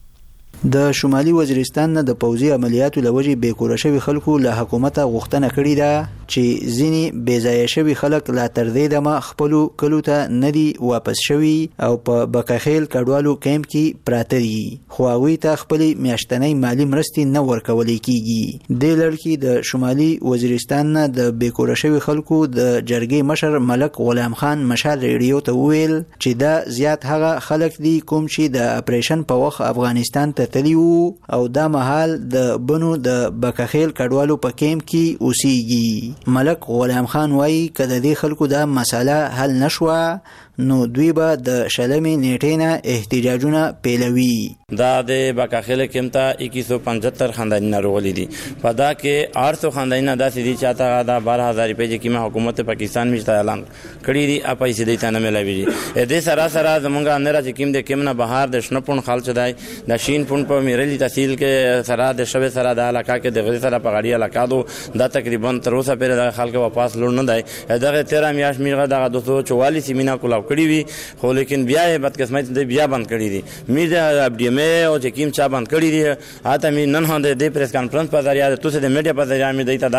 د شمالي وزیرستان نه د پوځي عملیاتو لوجې بیکوره شوی خلکو له حکومت غوښتنه کړې ده چې ځینی بې ځای شوی خلک لا تر دې دمه خپل کلو ته ندي واپس شوی او په بکاخیل کډوالو کیمپ کې پراته دي خو هغوی ته خپل میاشتنۍ مالی مرستې نه ورکول کیږي. د لړکی د شمالي وزیرستان نه د بیکوره شوی خلکو د جرګې مشر ملک غلام خان مشال ریډیو ته ویل چې دا زیات هغه خلک دي کوم چې د اپریشن په وخت افغانستان ته تلیو او دا مهال د بنو د بکاخیل کډوالو په کیمپ کې اوسېږي. ملک غلام خان وایي که د دې خلکو دا مسله حل نشوه نو دوی به د شلمې نیټې نه احتجاجونه پیلوي. دا د بکاخیل کیمپ ته اکیس سو پچهتر خاندانونه راغلي دي په دا کې آٹھ سو خاندانونه داسې دي چې هغه دا بارہ هزار روپۍ چې کومه حکومت پاکستان مشته اعلان کړی دي اپ پیسې دی ته نه ملوي دي. دې سره سره زمونږ اندر چې کوم د کوم نه بهار د شنپون خالص دی د شین پون په میرلی تحصیل کې سره د شوه سره د علاقہ کې د غری سره په غړی علاقہ دو دا تقریبا تر اوسه پرې د خلک واپس لور نه دی دغه تیرہ میاش میغه دغه دو سو چوالیس مینا کولاو کړی وي خو لیکن بیا یې بدقسمت دی بیا بند کړی دي می د اپ ډی ام او چې کیم چا بند کړی دي اته می نن هم د پریس کانفرنس په ذریعہ د توسه د میډیا په ذریعہ می دیتا دا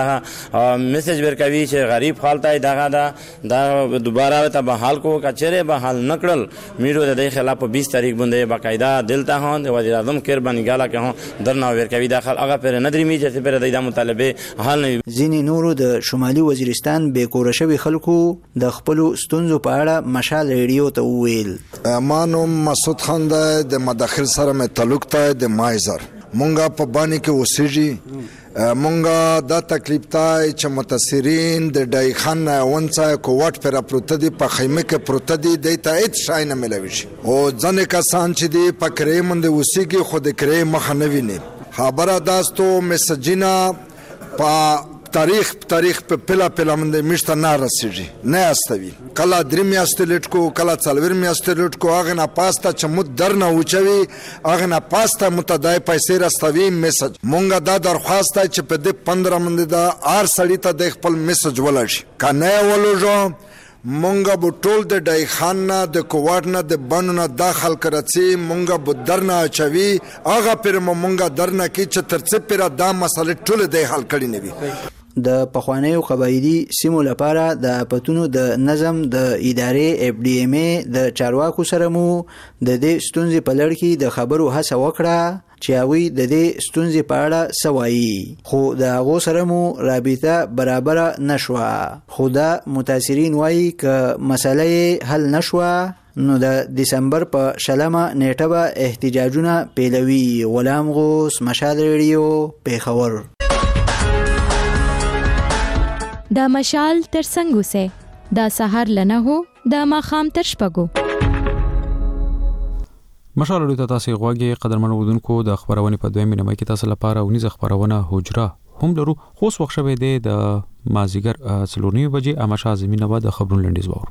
میسج ورکوي چې غریب حالت دغه دا دا دوباره ته به حال کو کچره به حال نکړل میرو د خلاف په بیس تاریخ باندې باقاعده دلته هون د وزیر اعظم کیر بنګالا کې هون درنه ورکوي داخل هغه پر ندري می چې پر د مطالبه حل نه. ځینې نورو د شمالي وزیرستان بیکوره شوی خلکو د خپل ستونزو په اړه مشال ریډیو ته ویل. مانو مسعود خان د مداخل سره مې تعلق ته د مایزر مونږه په باندې کې اوسېږي مونږه دا تکلیف ته چې متاثرین د ډای خان ونڅا کوټ پر پروت دي په خیمه کې پروت دي د ته هیڅ شای نه ملوي شي او ځنه کسان چې دی په کرې مند اوسېږي خو د کرې مخ نه ویني خبره داستو مسجینا په تاریخ تاریخ په پلا پلا مند مشته نه رسېږي نه استوي کله درې میاشتې لټ کو کله څلور میاشتې لټ کو هغه نه پاستا چې مد درنه اوچوي هغه نه پاستا متدای پیسې راستوي میسج مونږه دا درخواست چې په دې پندرہ مند دا ار سړی ته د خپل میسج ولشي کنه ولوجو مونږه بو ټول د ډای خان نه د کوواټ نه د بنو نه داخل کرڅي مونږه بو درنه اچوي هغه پر مونږه درنه کی چې ترڅ پر دا مسله ټول د حل کړي نه وي. د پخوانیو قبایلی سیمو لپاره د اپتونو د نظم د ادارې اف ډی ام ای د چارواکو سره مو د دې ستونزې په لړ کې د خبرو هڅه وکړه چې هغوی د دې ستونزې په اړه څه وایي خو د هغو سره مو رابطه برابره نشوه خو دا متاثرین وایي که مسله یې حل نشوه نو د دسمبر په شلمه نیټه به احتجاجونه پیلوي. غلام غوث مشال ریډیو پیښور. دا مشال تر څنګه سه دا سحر لنه هو دا ماخام تر شپګو مشال اړیو ته تاسو غواګي قدرمن ودونکو د خبرونه په دویمه نیمه کې تاسو لپاره ونیز خبرونه حجره هم لرو خو وخت شوه د مازیګر څلورنی بجې امشا زمينه و د خبرون لنډیز وور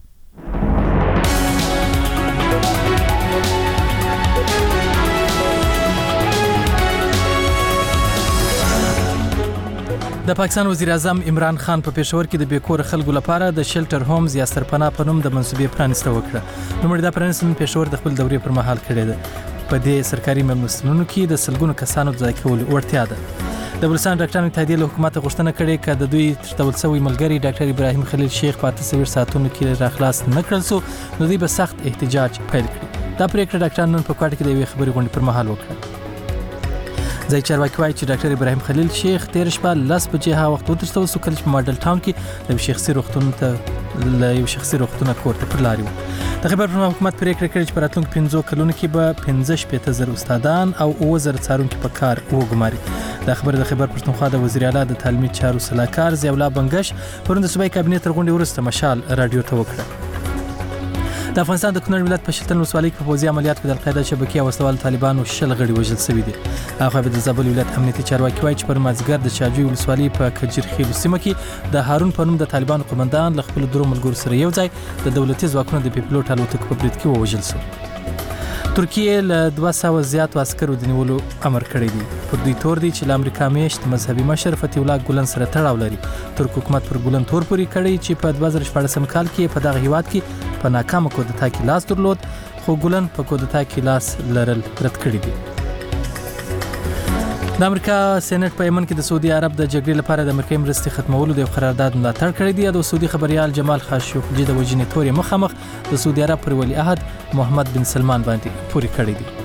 د پاکستان وزیر اعظم عمران خان په پېښور کې د بیکور خلکو لپاره د شلټر هومز یا سرپناه په نوم د منصوبې پرانیسته وکړه. نو مړ دا پرانیستنه پېښور د خپل دورې پر مهال کړې ده. په دې سرکاري مېلمستونونو کې د سلګونو کسانو ځای کول وړتیا ده. د بلوچستان ډاکټرانو اتحادیې له حکومت غوښتنه کړې چې د دوی ترتول شوی ملګری ډاکټر ابراهیم خلیل شیخ په اته سوه ساعتونو کې راخلاص نه کړل سو نو دوی به سخت احتجاج پیل کړي. دا پریکړه ډاکټرانو نن په کوټه کې د یوې خبري غونډې پر مهال وکړه. ځای چارواکي وایي چې ډاکټر ابراهیم خلیل شیخ تیر شپه لس بجې ها وخت وترسته سو کله چې ماډل ټاون کې د شخصي روغتون ته له یو شخصي روغتون کور ته پر لاري و. د خبر پر حکومت پریکړه کړې چې په راتلونکو پنځو کلونو کې به پنځه شپېته زره استادان او اووه زره څارونکي په کار وګماري. دا خبر د خبر پښتونخوا د وزیر اعلی د تعلیمي چارو صلاحکار ضیاء الله بنگش پرون د صوبایي کابینې تر غونډې وروسته مشال رادیو ته وکړه. د افغانستان د کونړ ولایت په شلتن ولسوالۍ کې په پوځي عملیاتو کې د القاعده شبکې او وسلوال طالبانو شل غړي وژل شوي دي. هغه د زابل ولایت امنیتي چارواکي وایي چې پر مازیګر د شاجوی ولسوالۍ په کجرخیل سیمه کې د هارون په نوم د طالبانو قومندان له خپل درو ملګرو سره یو ځای د دولتي ځواکونو د پیپلوټ الوتکو په برید کې وژل شو. ترکیه له دوه سوه زیاتو عسکرو د نیولو امر کړی دی. پر دوی تور دی چې له امریکا میشت مذهبي مشر فتح الله ګولن سره تړاو لري. ترک حکومت پر ګولن تور پوري کړی چې په دوه زره شپاړسم کال کې په دغه هیواد کې په ناکامه کودتا کې لاس درلود خو ګولن په کودتا کې لاس لرل رد کړی دی. د امریکا سېنات په یمن کې د سعودي عرب د جګړې لپاره د امریکا مرستې ختمولو د قرارداد ملاتړ کړی دی. د سعودي خبريال جمال خاشقجي د وجنې تورې مخامخ د سعودي عرب پر ولی عهد محمد بن سلمان باندې پوری کړی دی.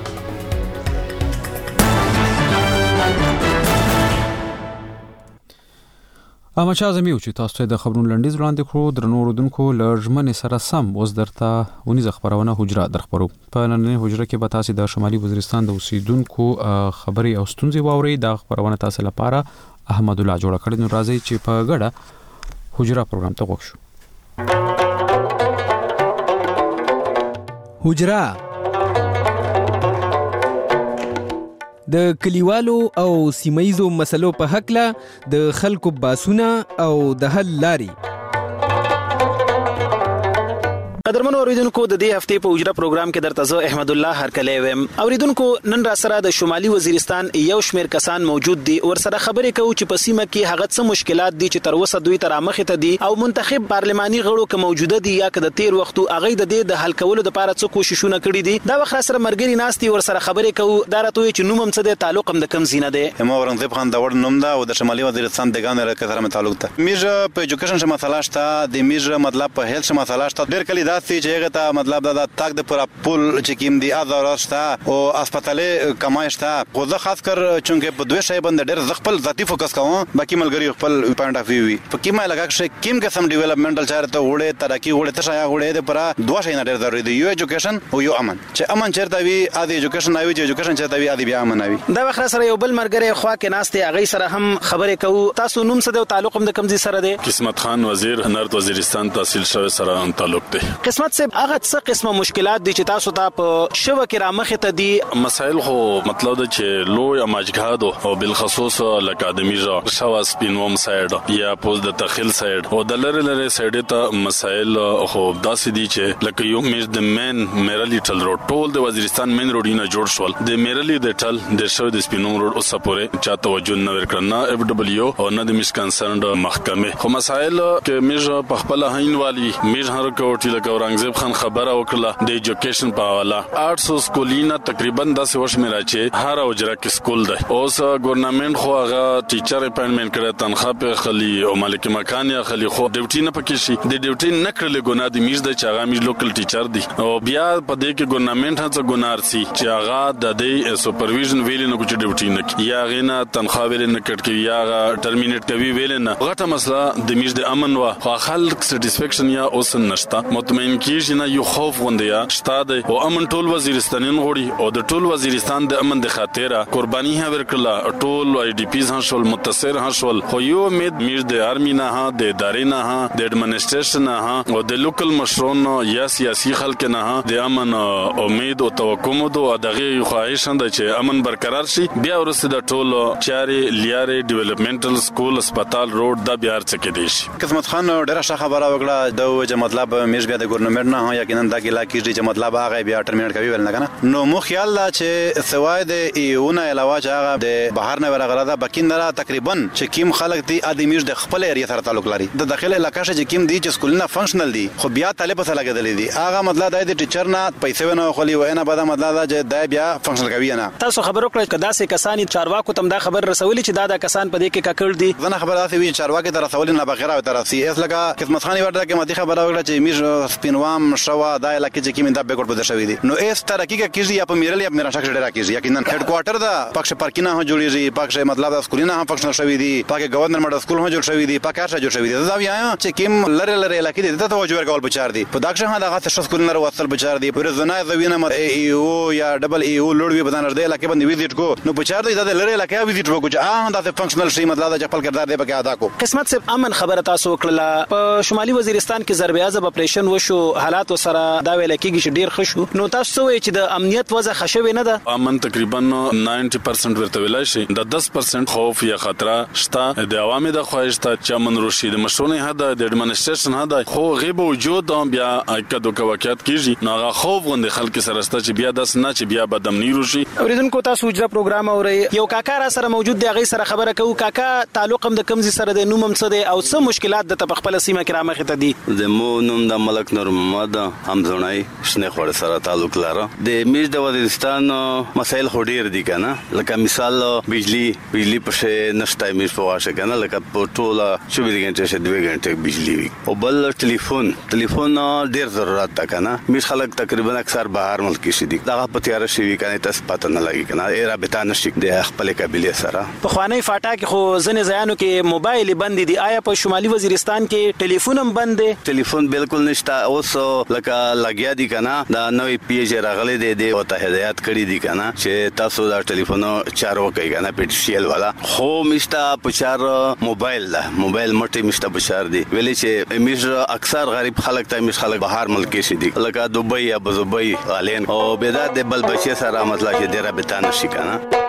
اما چا زميو چې تاسو ته د خبرونو لنډیز وړاندې کړو درنو اوردونکو لړجمن سره سم اوس درته ونیزه خبرونه حجره درخبرو. په نننۍ حجره کې به تاسو د شمالي وزیرستان د اوسیدونکو خبري او ستونزې واوري. دا خبرونه تاسو لپاره احمد الله جوړ کړی. نو راځي چې په ګډه حجره پروګرام ته وښو. حجره د کلیوالو او سیمایزو مسلو په حق له د خلکو باسونه او د حل لاري. قدرمن اوریدونکو د دې هفته په اجرا پروګرام کې درته زه احمد الله هرکلی ویم. اوریدونکو نن را سره د شمالي وزیرستان یو شمیر کسان موجود دي ور سره خبرې کوو چې په سیمه کې هغه څه مشکلات دي چې تر اوسه دوی تر مخه ته دي او منتخب پارلماني غړو کې موجوده دي یا که د تیر وختو هغه د دې د حل کولو لپاره څه کوششونه کړي دي. دا وخت سره مرګري ناستي ور سره خبرې کوو. دا راته چې نوم هم څه د تعلق هم د کم زینه ده. مو ورنځب خان دا ور نوم دا او د شمالي وزیرستان د ګانر سره متعلق ده. میجه په ایجوکیشن شمه مسله شته د میجه مطلب په هیلث شمه مسله شته. ډېر کلی داسې چې هغه ته مطلب دا تاک د پورا پول چې کیم دی ازار شته او هسپتالې کمای شته. خو زه خاص کر چونکه په دوه شی باندې ډېر خپل ذاتی فوکس کوم. باقي ملګری خپل پوینټ اف ویو وي په کیمه لګا شي کیم قسم ډیولپمنټل چارته وړه ترقی وړه ته شایا وړه د پورا دوه شی نه ډېر ضروري دی. یو ایجوکیشن او یو امن. چې امن چیرته وي ا د ایجوکیشن اوی چې ایجوکیشن چیرته وي ا د بیا امن اوی. دا وخت سره یو بل مرګری خوا کې ناشته هغه سره هم خبرې کوو. تاسو نوم څه د تعلق هم د کمزي سره دی؟ قسمت خان وزیر نرد وزیرستان تحصیل شوی سره تعلق دی. قسمت صاحب هغه څه قسمه مشکلات دي چې تاسو ته په شوه کې رامخه ته دي؟ مسائل خو مطلب دا چې لوی اماجګادو او بالخصوص لکه اکادمیجا شوا سپینوم سایډ یا پوز د تخیل سایډ او د لری لری سایډ ته مسائل خو داسې دي چې لکه یو میز د مین میرلی ټل روډ ټول د وزیرستان مین روډینه جوړ شول. د میرلی د ټل د شو د سپینوم روډ اوسه پورې چا توجه نه ورکړ نه اف دبليو او نه د میس کنسرند محکمه. خو مسائل کې میز په خپل هین والی میز هر کوټی لکه اورنګزیب خان خبره وکړه د ایجوکیشن په حواله آठ سو سکولینا تقریبا داسې وش میرا چې هر اوجره کې سکول ده. اوس ګورنمنت خو هغه ټیچر اپاینټمنټ کړه تنخواه په خلی او مالک مکان یا خلی خو ډیوټي نه پکې شي. د ډیوټي نه کړل ګناه د میز د چاغه میز لوکل ټیچر دی او بیا په دې کې ګورنمنت هڅه ګنار سي چې هغه د دې سپرویژن ویل نه کوم ډیوټي نه یا غینا تنخواه ویل نه کټ کې یا ټرمینیټ کوي ویل نه. غټه مسله د میز د امن وا خو خلک سټیسفیکشن یا اوس نشته. مطمئن مطمئن کیږي نه یو خوف غوندیا شته او امن ټول وزیرستانین غوړي او د ټول وزیرستان د امن د خاطره قرباني ها ورکړه ټول آی ډی پیز هم شول متصر هم شول خو یو امید میر د آرمی نه ها د ادارې نه ها د ایڈمنسټریشن نه ها او د لوکل مشرون یا سیاسي خلک نه ها د امن امید او توقع مو دو دغه خواهش اند چې امن برقرار شي بیا ورسته د ټول چاري لیاري ډیولپمنټل سکول هسپتال روډ د بیا څخه دی شي قسمت خان ډیره ښه خبره وکړه د چې مطلب میش بیا د ګورنمنت نه یقینا دا ګلا کیږي چې مطلب هغه بیا ټرمینیټ کوي ول نه کنه نو مو خیال لا چې سوای د ایونه علاوه چې هغه د بهر نه ورغله دا بکیندره تقریبا چې کیم خلک دي ادمیش د خپل ایریا سره تعلق لري د داخله علاقې چې کیم دي چې سکولونه فنکشنل دي خو بیا طالب سره لګیدل دي هغه مطلب د ټیچر نه پیسې ونه خولي وینه بعد مطلب دا چې دا بیا فنکشنل کوي نه تاسو خبرو کړئ کدا سه کسان چارواکو تم دا خبر رسولي چې دا د کسان په دې کې ککړ دي زنه خبره ده چې چارواکي در رسولي نه بغیر او ترسي اس لګه قسمت خان ورته کې مدي خبره وکړه چې میش سپینوام شوا دا علاقې چې کیم دا بیکورډ پوزیشن شوی دي نو اس ترقی کې کیږي یا په میرل یا میرا شخص ډیره کیږي یقینا هډ کوارټر دا پښه پارکینه هم جوړیږي پښه مطلب د سکولینه هم فنکشنل شوی دي پاکه گورنر ماډل سکول هم جوړ شوی دي پاکه هر څه جوړ شوی دي دا بیا چې کیم لری لری علاقې دي ته توجه ورکول بچار دي په داښه هم دغه څه سکولینه وصل بچار دي پر زنه زوینه مر ای او یا ډبل ای او لوړ وی بدن ورده علاقې باندې ویزیټ کو نو بچار دي د لری علاقې ویزیټ وکړو چې اه دا فنکشنل شي مطلب د خپل کردار دی پکې ادا کو قسمت صاحب امن خبره تاسو وکړه په شمالي وزیرستان کې ضرب اعظم اپریشن وشو حالات سره دا ویل کېږي چې ډیر خشو نو تاسو وایئ چې د امنیت وضع خښوي نه ده امن تقریبا نوي پرسنټ ورته ویلای شي د دس پرسنټ خوف یا خطر شته د عوامو د خواهش ته چې من روشي د مشرونه هدا د ایڈمنسټریشن هدا خو غیب وجود بیا کدو کوکات کیږي نو هغه خوف غوند خلک سره ست چې بیا داس نه چې بیا بدم نه روشي اوریدونکو تاسو اجرا پروګرام اوري یو کاکا را سره موجود دی غي سره خبره کوي کاکا تعلق هم د کمزي سره د نومم څه دی او څه مشکلات د تخپل سیمه کې رامخ ته دي د مو نوم د ملک نور محمد همزونای شنه خور سره تعلق لاره د میز د وزیرستان مسایل خډیر دي کنه لکه مثال بجلی بجلی په نشته میز په واشه کنه لکه په ټوله چوبیس غنټه شه دوه غنټه بجلی وي او بل ټلیفون ټلیفون ډیر ضرورت ده کنه میز خلک تقریبا اکثر بهر ملک شي دي دا په تیار شي کنه تاسو پته نه لګي کنه ای رابطه نشي د خپل قبيله سره په خوانی فاټا کې خو ځنې ځایانو کې موبایل بند دي آیا په شمالي وزیرستان کې ټلیفون هم بند دي ټلیفون بالکل نشته اوس لکه لګیا دي کنه دا نوې پی ایچ راغلي دي د او ته هدایت کړی دي کنه چې تاسو دا ټلیفون چارو کوي کنه پټشیل والا خو مشته په چار موبایل دا موبایل مټي مشته په چار دي ویلې چې میش اکثر غریب خلک ته میش خلک بهر ملک شي دي لکه دوبۍ یا بزوبۍ الین او بيدا د بل بچي سره مطلب چې ډیره بتانه شي کنه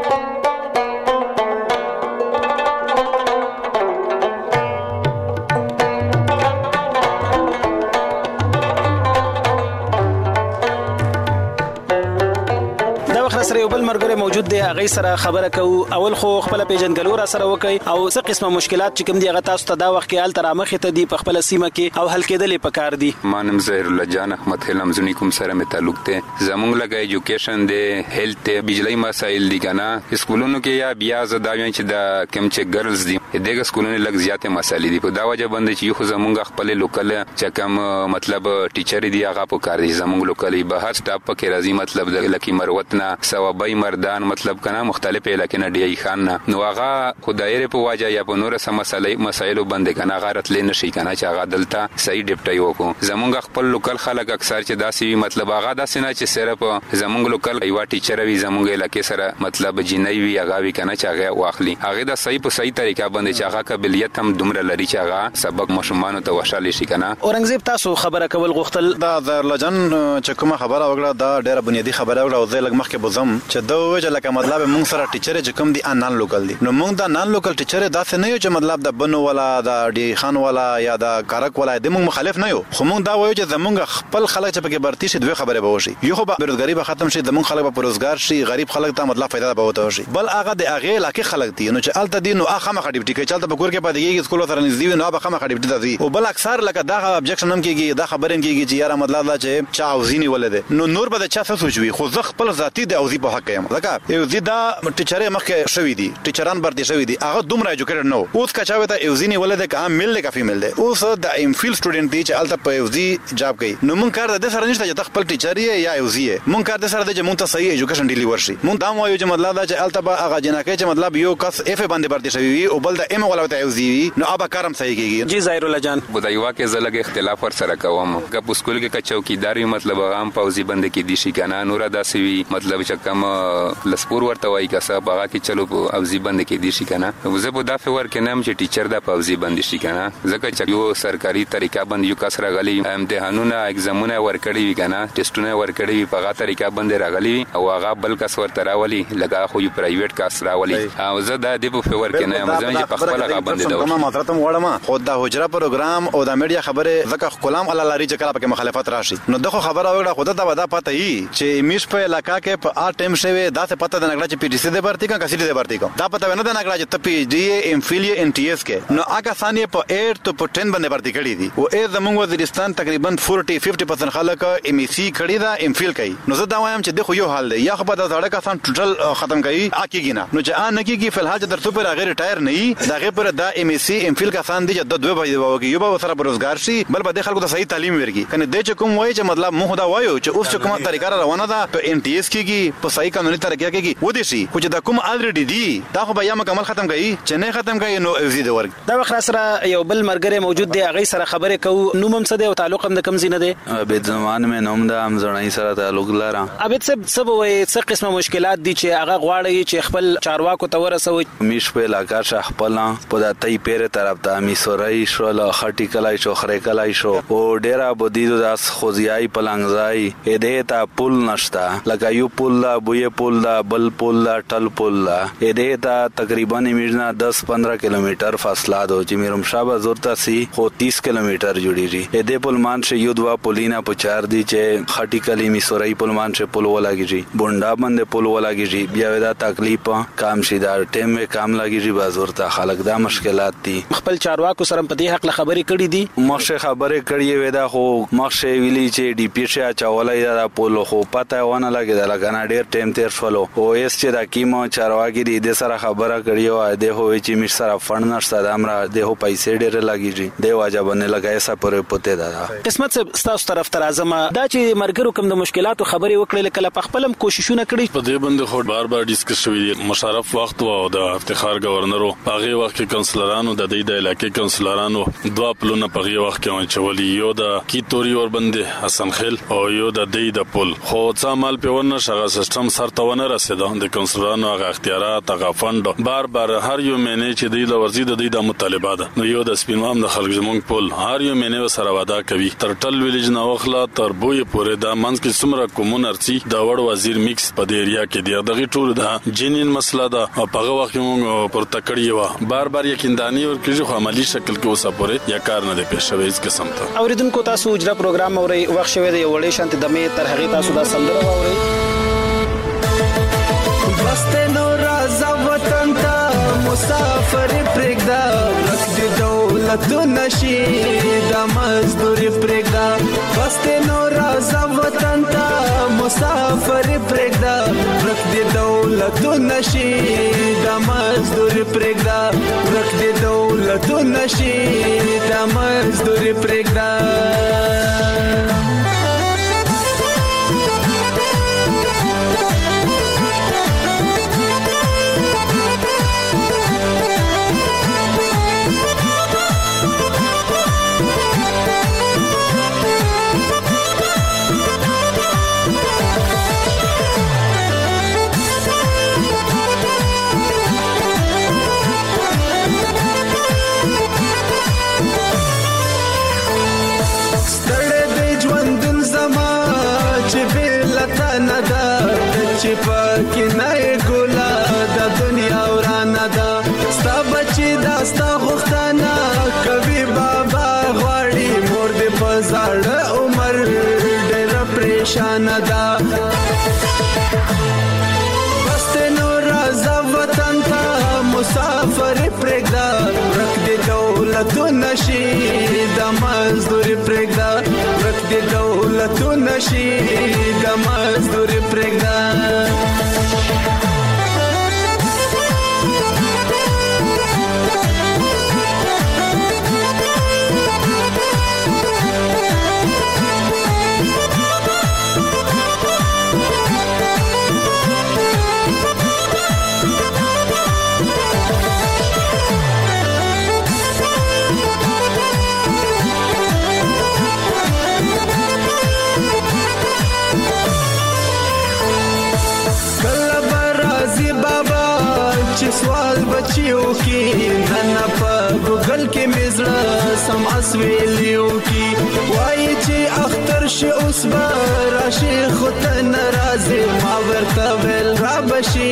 سره یو بل مرګره موجود دی هغه سره خبره کو اول خو خپل پیژنګلو را سره وکي او څه قسمه مشکلات چې کوم دی هغه تاسو ته دا وخت کې ال ترامخ ته دی په خپل سیمه کې او حل کېدلې پکار دي مانم زهیر الله جان احمد خلم زنی کوم سره می تعلق ته زمونږ لګا ایجوکیشن دی هیلث ته بجلی مسایل دي کنه سکولونو کې یا بیا زداوین چې دا کوم چې ګرلز دي دغه سکولونو لګ زیاته مسایل دي په دا وجه باندې چې خو زمونږ خپل لوکل چې کوم مطلب ټیچر دی هغه په کار دي زمونږ لوکل به هر سټاپ پکې راځي مطلب د لکی مروتنا ثوابای مردان مطلب کنه مختلف علاقې نه دی خان نو هغه خدای په واجه یا په نور سم مسایل مسایل باندې کنه غارت لین شي کنه چې هغه دلته صحیح ډیپټي وکړو زمونږ خپل لوکل خلک اکثر چې داسې مطلب هغه داسې نه چې صرف زمونږ لوکل یو ټیچر وي زمونږ علاقې سره مطلب جنۍ وي هغه وی کنه چې هغه واخلي هغه د صحیح په صحیح طریقه باندې چې هغه قابلیت هم دومره لري چې هغه سبق مشمانو ته وشالي شي کنه اورنګزیب تاسو خبره کول غوښتل دا د لجن چې کومه خبره وکړه دا ډیره بنیادی خبره وکړه او زه لګ مخکې بوزم چې دا وجه لکه مطلب مونږ سره ټیچر چې کوم دي نان لوکل دي نو مونږ دا نان لوکل ټیچر داسې نه یو چې مطلب د بنو ولا د ډی خان ولا یا د کارک ولا د مونږ مخالف نه یو خو مونږ دا وایو چې زمونږ خپل خلک چې پکې برتی شي دوه خبره به وشي یو خو به بیروزګاری به ختم شي زمونږ خلک به روزګار شي غریب خلک ته مطلب فائدہ به وته شي بل هغه د هغه علاقې خلک دي نو چې الته دي نو هغه مخ ډیپټي کوي چلته په کور کې پدېږي سکول سره نږدې نو هغه مخ ډیپټي دي او بل اکثر لکه دا ابجیکشن هم کېږي دا خبره هم کېږي چې یاره مطلب دا چې چا اوزینی ولده نو نور به چا څه سوچوي خو زه خپل ذاتی د اوزی په حق یم ځکه یو زیدا ټیچرې مخکې شوې دي ټیچران برته شوې دي هغه دومره ایجوکیټډ نو اوس کا چاوي ته یو ځینی ولده کا میل له کافي میل ده اوس د ایم فیل سټوډنټ دی چې الته په یو ځی جاب کوي نو مونږ کار د سره نشته چې خپل ټیچر یا یو ځی مونږ کار د سره د چې مونږ ته صحیح ایجوکیشن ډیلیور شي مونږ دا وایو چې مطلب دا چې الته به هغه جنکه چې مطلب یو کس اف باندې برته شوی وي او بل د ایم ولته یو ځی نو ابا کارم صحیح کیږي جی ظاهر الله جان بدایوا کې زلګ اختلاف ور سره کوم که په سکول کې چوکیداری مطلب عام پوزي بند کې دي شي کنه نور داسې وي مطلب چې کم لسپور ورته وای کسه باغه کې چلو پوزي بند کې دي شي کنه زه په دافه ور کې نام چې ټیچر دا پوزي بند شي کنه ځکه چې یو سرکاري طریقه باندې یو کسره غلي امتحانونه اگزامونه ورکړي وي کنه ټیسټونه ورکړي وي په هغه طریقه باندې راغلي او هغه بل کس ورته راولي لګا خو یو پرایویټ کس راولي او زه دا دی په فور کې نه مزه چې په خپل هغه باندې دا کومه ماترتم وړم خو دا حجره پروګرام او د میډیا خبره ځکه کلام الله لري چې کله پکې مخالفت راشي نو دغه خبره وګړه خود ته ودا پته ای چې میش په علاقہ کې په ا ټیم شوی دا څه پته د نګړه چې پی ډی سی د برتی کا کسي د برتی کا دا پته نه د نګړه چې ته پی ډی ایم فیل ان ټی ایس کې نو هغه ثانیه په اټ تو په ټن باندې برتی کړي دي او ا زموږ وزیرستان تقریبا چالیس پچاس خلک ایم ای سی کړي دا ایم فیل کوي نو زه دا وایم چې د خو یو حال دی یا خو په دا ځړه کا سم ټوټل ختم کوي اکیږي نه نو چې ان کیږي فلحال چې درته پر غیر ټایر نه دا غیر پر دا ایم ای سی ایم فیل کا سان دي چې د دوه بجې وږي یو به سره روزګار شي بل به د خلکو ته صحیح تعلیم ورکړي کنه د چې کوم وایي چې مطلب موږ دا وایو چې اوس چې کومه طریقه روانه ده په ان ټی ایس کېږي په صحیح قانوني طریقه کېږي و دي شي خو چې دا کوم الریډي دي دا خو به یا مکمل ختم کړي چې نه ختم کړي نو ازید ورګ دا وخت سره یو بل مرګره موجود دی هغه سره خبره کو نوم هم څه دی او تعلق هم د کم زینه دی عبد زمان مې نوم دا هم ځړای سره تعلق لرم عبد سب سب وایي څه قسمه مشکلات دي چې هغه غواړي چې خپل چارواکو ته ورسوي میش په علاقہ شه خپل په د تای پیر طرف ته می سورای شو له خټی کلای شو خره کلای شو او ډیره بودیدو داس خوځیای پلنګزای اې دې تا پول نشتا لکه یو پول لا بوې پول لا بل پول لا ټل پول لا اې دې تا تقریبا میرنا دس پندرہ کیلومتر فاصله دو چې میرم شابه زورتا سی خو تیس کیلومتر جوړیږي اې دې پول مان شه یو دوا پولینا پچار دی چې خټی کلی می سورای پول مان شه پول ولاږي بونډا باندې پول ولاږي بیا ودا تکلیف کام شي دا ټیم می کام لاږي بازورتا خلک دا مشکلات دي خپل چارواکو سره په دې حق له خبرې کړې دي مخشه خبره کړې وې دا خو مخشه ویلي چې ډی پی شه چاولای دا پول خو پته ونه لګی دا لګنه ډیر ټیم تیر شولو او اس چې دا کیمو چارواګي دې سره خبره کړې و دې هو چې مش سره فند نشته دا امر دې هو پیسې ډیر لګیږي دې واجب نه لګای سا پرې پته دا قسمت ستاسو طرف تر اعظم دا چې مرګرو کوم د مشکلاتو خبرې وکړل کله په خپلم کوششونه کړې په دې باندې خو بار بار ډیسکس شوی دی مشرف وخت او د افتخار گورنرو هغه وخت کې کونسلرانو د دې د علاقې کونسلرانو دوا پلونه په هغه وخت کې چولې یو د کی توري ور باندې حسن خیل او یو د دې د پل خو څه مال په ونه شغه سیستم سرتونه رسیدو د کونسلرانو هغه اختیارات هغه فند بار بار هر یو مینه چې د لورزي د دې د مطالبه ده نو یو د سپینوام د خلک زمونږ پل هر یو مینه سره وعده کوي تر ټل ویلیج نو وخلا تر بوې پورې د منځ کې څومره کومونرسي د وړ وزیر میکس په دې ایریا کې دی دغه ټول دا جنین مسله ده او په هغه وخت موږ پر تکړی و بار بار یقیندانی ورکړي خو عملی شکل کې اوسه پورې یا کار نه دی پېښ شوی هیڅ قسم ته اوریدونکو تاسو اجرا پروګرام اوري وخت شوی دی وړې شانت دمه تر هغه تاسو دا سندره اوري واستې نو راز وطن ته مسافر پرګدا وخت دی دولت نشي د مزدور پرګدا واستې نو راز وطن ته مسافر پرګدا وخت دی دولت نشي د مزدور پرګدا وخت دی دولت نشي د مزدور پرګدا چې پکې نه ګولا د دنیا ورانه ده ستا بچي دا ستا غوښتنه کوي بابا غواړي مور دې په زاړه عمر ډېر پریشان ده بسته نو راځه وطن ته مسافر پرېږده ورک دې دولت نشي د مزدور پرېږده ورک دې دولت نشي د مزدور پرېږده سم اسویلیو کی وای چې اختر شي اوس به راشي خو ته ناراضي ما ورته ویل را بشي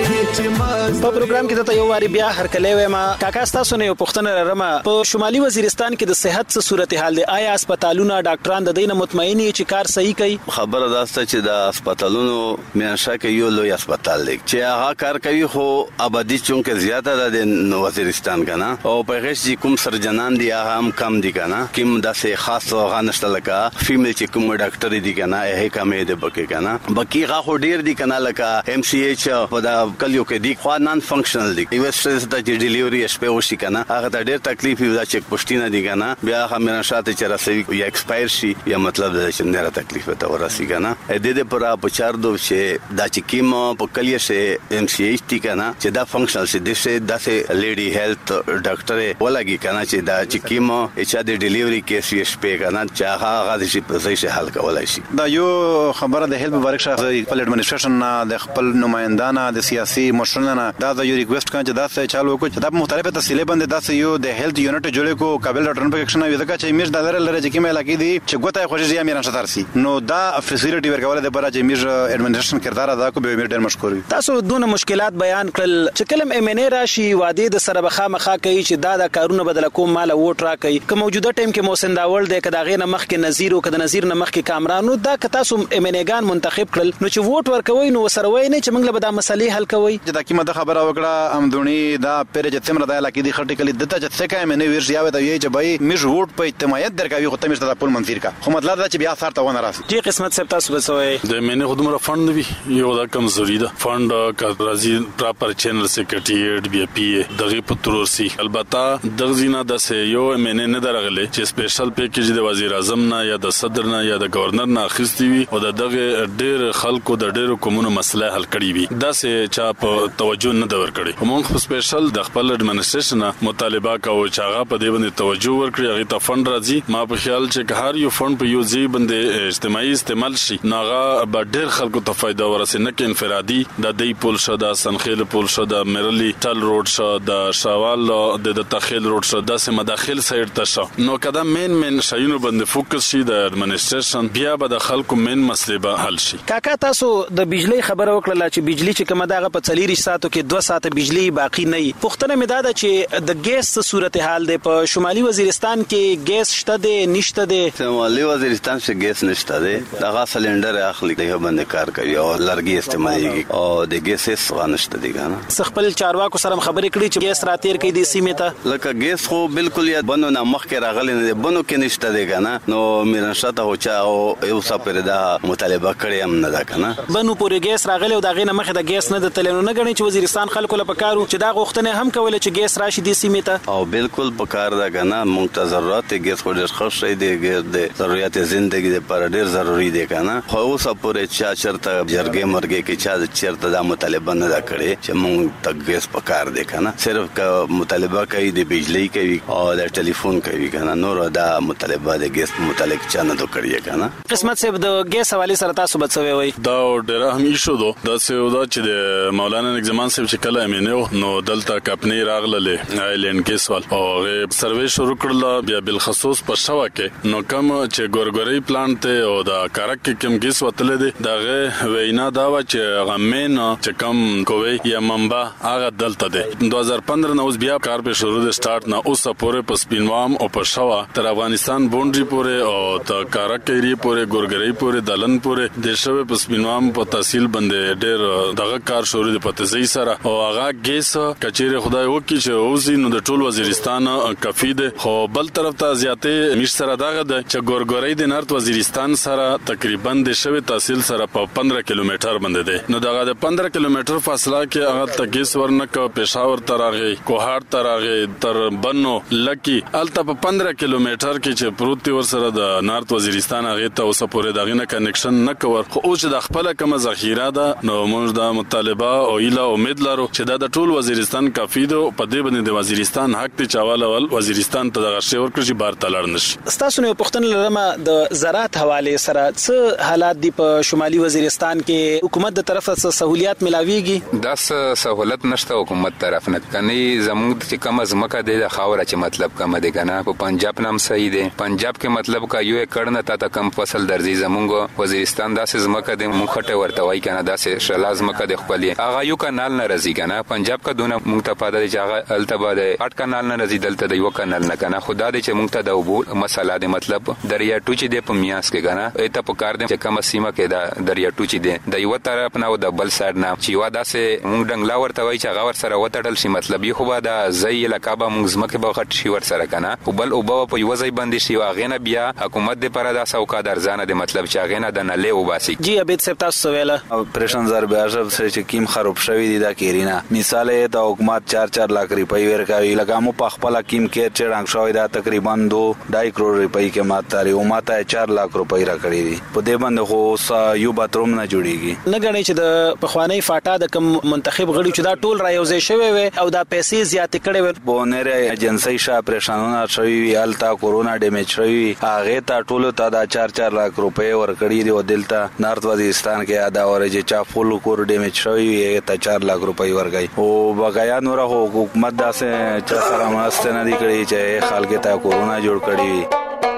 چې ما په پروګرام کې د یو واری بیا هر کله وې ما کاکا تاسو نه یو پښتنه رمه په شمالي وزیرستان کې د صحت څه صورتحال دی آیا هسپتالونه ډاکټران د دینه مطمئن دي چې کار صحیح کوي خبره داسته چې د هسپتالونو میانشا کې یو لوی هسپتال دی چې هغه کار کوي خو آبادی چونکه زیاته ده د وزیرستان کنه او په هیڅ کوم سرجنان دی هغه هم کم دي کنه کوم داسې خاص غانشت لکه فیمیل چې کوم ډاکټر دي کنه هغه کمې ده بکې کنه بکی هغه ډیر دي کنه لکه ام سی ایچ په دا کلیو کې دي خو نان فنکشنل دي یو سټریس د ډیلیوري شپه وشي کنه هغه ته ډیر تکلیف وي دا چې پښتینه دي کنه بیا هغه مې شاته چې راسي یا ایکسپایر شي یا مطلب دا چې نه تکلیف ته ورسي کنه ا دې دې پر په چار دو چې دا چې کیم په کلیه شه ام سی ایچ تی کنه چې دا فنکشنل شي د شه داسې لیډي هیلث ډاکټر ولګي کنه چې دا چې کیم چې د ډیلیوري کیس یې شپه کنه چې هغه د شي په ځای شه حل کولای شي دا یو خبره د هیلث مبارک شاه خپل اډمنستریشن د خپل نمائندانه د سیاسي مشرانه دا د یو ریکوست کړي چې دا څه چالو کو چې د مختلفه تفصیلې باندې دا یو د هیلث یونټ جوړې کو قابل ډاکټرن په اکشن وي دا چې میر د لره لره چې کیمه علاقې دي چې ګوتای خوشي یا میران شتارسي نو دا فیسیلیټي ورکول د پره چې میر اډمنستریشن کردار ادا کو به میر ډېر مشکور وي تاسو دونه مشکلات بیان کړل چې کلم ام ان ای راشي واده د سره بخا مخا کوي چې دا د کارونه بدل کوم مال ووټ را کوي که موجوده ټیم کې محسن داول د کدا غې نه مخ کې نذیر او کدا نذیر نه مخ کې کامرانو دا که تاسو ام ان ای ګان منتخب کړل نو چې ووټ ورکوي نو سره وای نه چې موږ به دا مسلې حل کوي چې دا کیمه د خبره وکړه امدونی دا پیر چې تمره د علاقې دی خټی کلی دته چې څه کای مې ویرش یاوه دا یی چې بای مش ووټ په اعتماد درکوي خو تمه ستاسو پول منفیر کا خو مطلب دا چې بیا سارته ونه راسي چې قسمت سپ تاسو بسوي د مینه خودمره فند وی یو دا کمزوري ده فند کا راځي پراپر چینل سیکریټریټ بی پی دغه پتروسی البته دغزینا د یو مینه نه درغله چې سپیشل پیکیج د وزیر اعظم نه یا د صدر نه یا د گورنر نه اخیستی وي او د دغه ډیر خلکو د ډیرو کومونو مسله حل کړي وي دا سه چا په توجه نه دور کړي موږ سپیشل د خپل اډمنستریشن مطالبه کوو چې هغه په دې باندې توجه ورکړي هغه ته فند راځي ما په خیال چې هر یو فند په یو ځای باندې اجتماعي استعمال شي ناغه به ډیر خلکو ته فائدہ ورسې نه کې انفرادي د دی پول شو د سنخیل پول شو د مرلی ټل روډ شو د شاوال د تخیل روډ شو د سم داخل سایډ ته شو نو کدا مین مین شایونو باندې فوکس شي د اډمنستریشن بیا به د خلکو مین مسلې به حل شي کاکا تاسو د بجلی خبره وکړه چې بجلی چې کومه دغه په چلیری ساتو کې دوه ساعت بجلی باقی نه وي پښتنه مې دا ده چې د ګیس صورتحال دی په شمالي وزیرستان کې ګیس شته دی نشته دی شمالي وزیرستان کې ګیس نشته دی دغه سلندر اخلي دغه باندې کار کوي او لرګي استعمالي او د ګیس هیڅ نشته دی کنه خپل چارواکو سره خبرې کړې چې ګیس راتیر کوي د سیمه ته لکه ګیس خو بالکل یا بنو نه مخ کې راغلی نه بنو کې نشته دی کنه نو میران شاته او چا او یو سپر دا مطالبه کړی هم نه ده کنه بنو پورې ګیس راغلی او دا غینه مخه د ګیس نه د تلنو نه غني چې وزیرستان خلکو له پکارو چې دا غوښتنه هم کوله چې ګیس راشي د سیمه ته او بالکل پکار ده کنه موږ ته ضرورت ګیس خو ډېر خوش دی ګیس د ضرورت ژوندۍ لپاره ډېر ضروری دی کنه خو اوس پورې چا چرته جرګې مرګې کې چا چرته دا مطالبه نه کړي چې موږ ته ګیس پکار دی کنه صرف کا مطالبه کوي د بجلی کوي او د ټلیفون کوي کنه نور دا مطالبه د ګیس متعلق چا نه کړی کنه قسمت صاحب د ګیس حواله سره تاسو بچوي وي دا ډېر اهم ایشو دو دا څه ودا چې د مولانا نظام صاحب چې کله امینه نو دلته کپنی راغله آیلند کې سوال او سروې شروع کړل بیا بل خصوص په شوا کې نو کوم چې ګورګوري پلانټ ته او دا کارک کې کوم ګیس وتل دي داغه وینا دا و چې غمین چې کم کوي یا منبع هغه دلته دي دوه هزار پندرہ نو بیا کار په شروع د سٹارټ نه اوسه پورې په سپینوام او په شوا تر افغانستان بونډري پورې او تر کارک ایری پورې ګورګوري پورې دلن پورې د شوه په سپینوام په تحصیل باندې ډېر دغه کار شروع دي په تزي سره او هغه ګیس کچېره خدای وکي چې اوسې نو د ټول وزیرستان کافي ده خو بل طرف ته زیاتې مش سره دغه د چې ګورګوري د نارت وزیرستان سره تقریبا د شوه تحصیل سره په پندرہ کیلومتر باندې ده نو دغه د پندرہ کیلومتر فاصله کې هغه ته ګیس ورنک پېښور ترغه کوهار ترغه تر بنو لکی الته په پندرہ کیلومتر کې چې پروت ور سره د نارت وزیرستان هغه ته اوسه پورې دغه نه کنیکشن نه کور خو او چې د خپل کوم ذخیره ده نو موږ د مطالبه او اله امید لرو چې دا د ټول وزیرستان کافي دی په دې باندې د وزیرستان حق ته چاواله ول وزیرستان ته دغه شی ورکړي چې بار تلار نشي. تاسو نو پښتون لرمه د زراعت حواله سره څه حالات دی په شمالي وزیرستان کې حکومت د طرفه څه سہولیات ملاويږي؟ دا سہولت نشته حکومت طرف نه کني زموږ چې کم از مکه د خاوره چې مطلب کم دی کنه په پنجاب نام صحیح دی پنجاب کې مطلب کا یو کړه نه تا کم فصل درځي زموږ وزیرستان داسې زمکه د مخټه ورته وای کنه داسې شلاز مکه د خپلې هغه یو کانال نه رځي کنه پنجاب کا دونه مونږ ته پاده چې هغه التبا د اټ کانال نه رځي دلته د یو کانال نه کنه خدا دې چې مونږ ته د وبو مسله د مطلب دریا ټوچي د په میاس کې کنه ایته په کار دې چې کومه سیمه کې دا دریا ټوچي دې د یو طرف نه او د بل سایډ نه چې وا داسې مونږ ډنګلا ورته وای چې هغه ور سره وټړل شي مطلب یو خو به دا زئی لکابه مونږ زمکه به غټ شي ور سره کنه او بل او په یو ځای باندې شي واغې نه بیا حکومت دې پر دا سوکا درځانه د مطلب چې هغه نه د نه له وباسي. جی ابد سپ تاسو ویلا اپریشن زر بیا چې کیم خراب شوی دی دا کیرینا مثال ته حکومت چار چار लाख روپۍ ورکوي لکه مو په خپل کیم کې چې رنګ شوی دا تقریبا دو ढाई کروڑ روپۍ کې ماته او ماته چار लाख روپۍ را کړی دي په دې باندې خو یو باتروم نه جوړیږي نه غني چې د پخوانی فاټا د کم منتخب غړي چې دا ټول را یوځای شوی وي او دا پیسې زیات کړي وي بونره ایجنسی شا اپریشنونه شوی وی التا کورونا ډیمیج شوی هغه ته ټول ته دا چار چار लाख روپۍ ورکړي دي او دلته نارت وزیرستان کې ادا اوري چې چا فول کور ډیمیج شوی وي ته چار लाख روپۍ ورګي او بقایا نور حکومت داسه چې سره ماست نه دی کړی چې خلک ته کورونا جوړ کړی.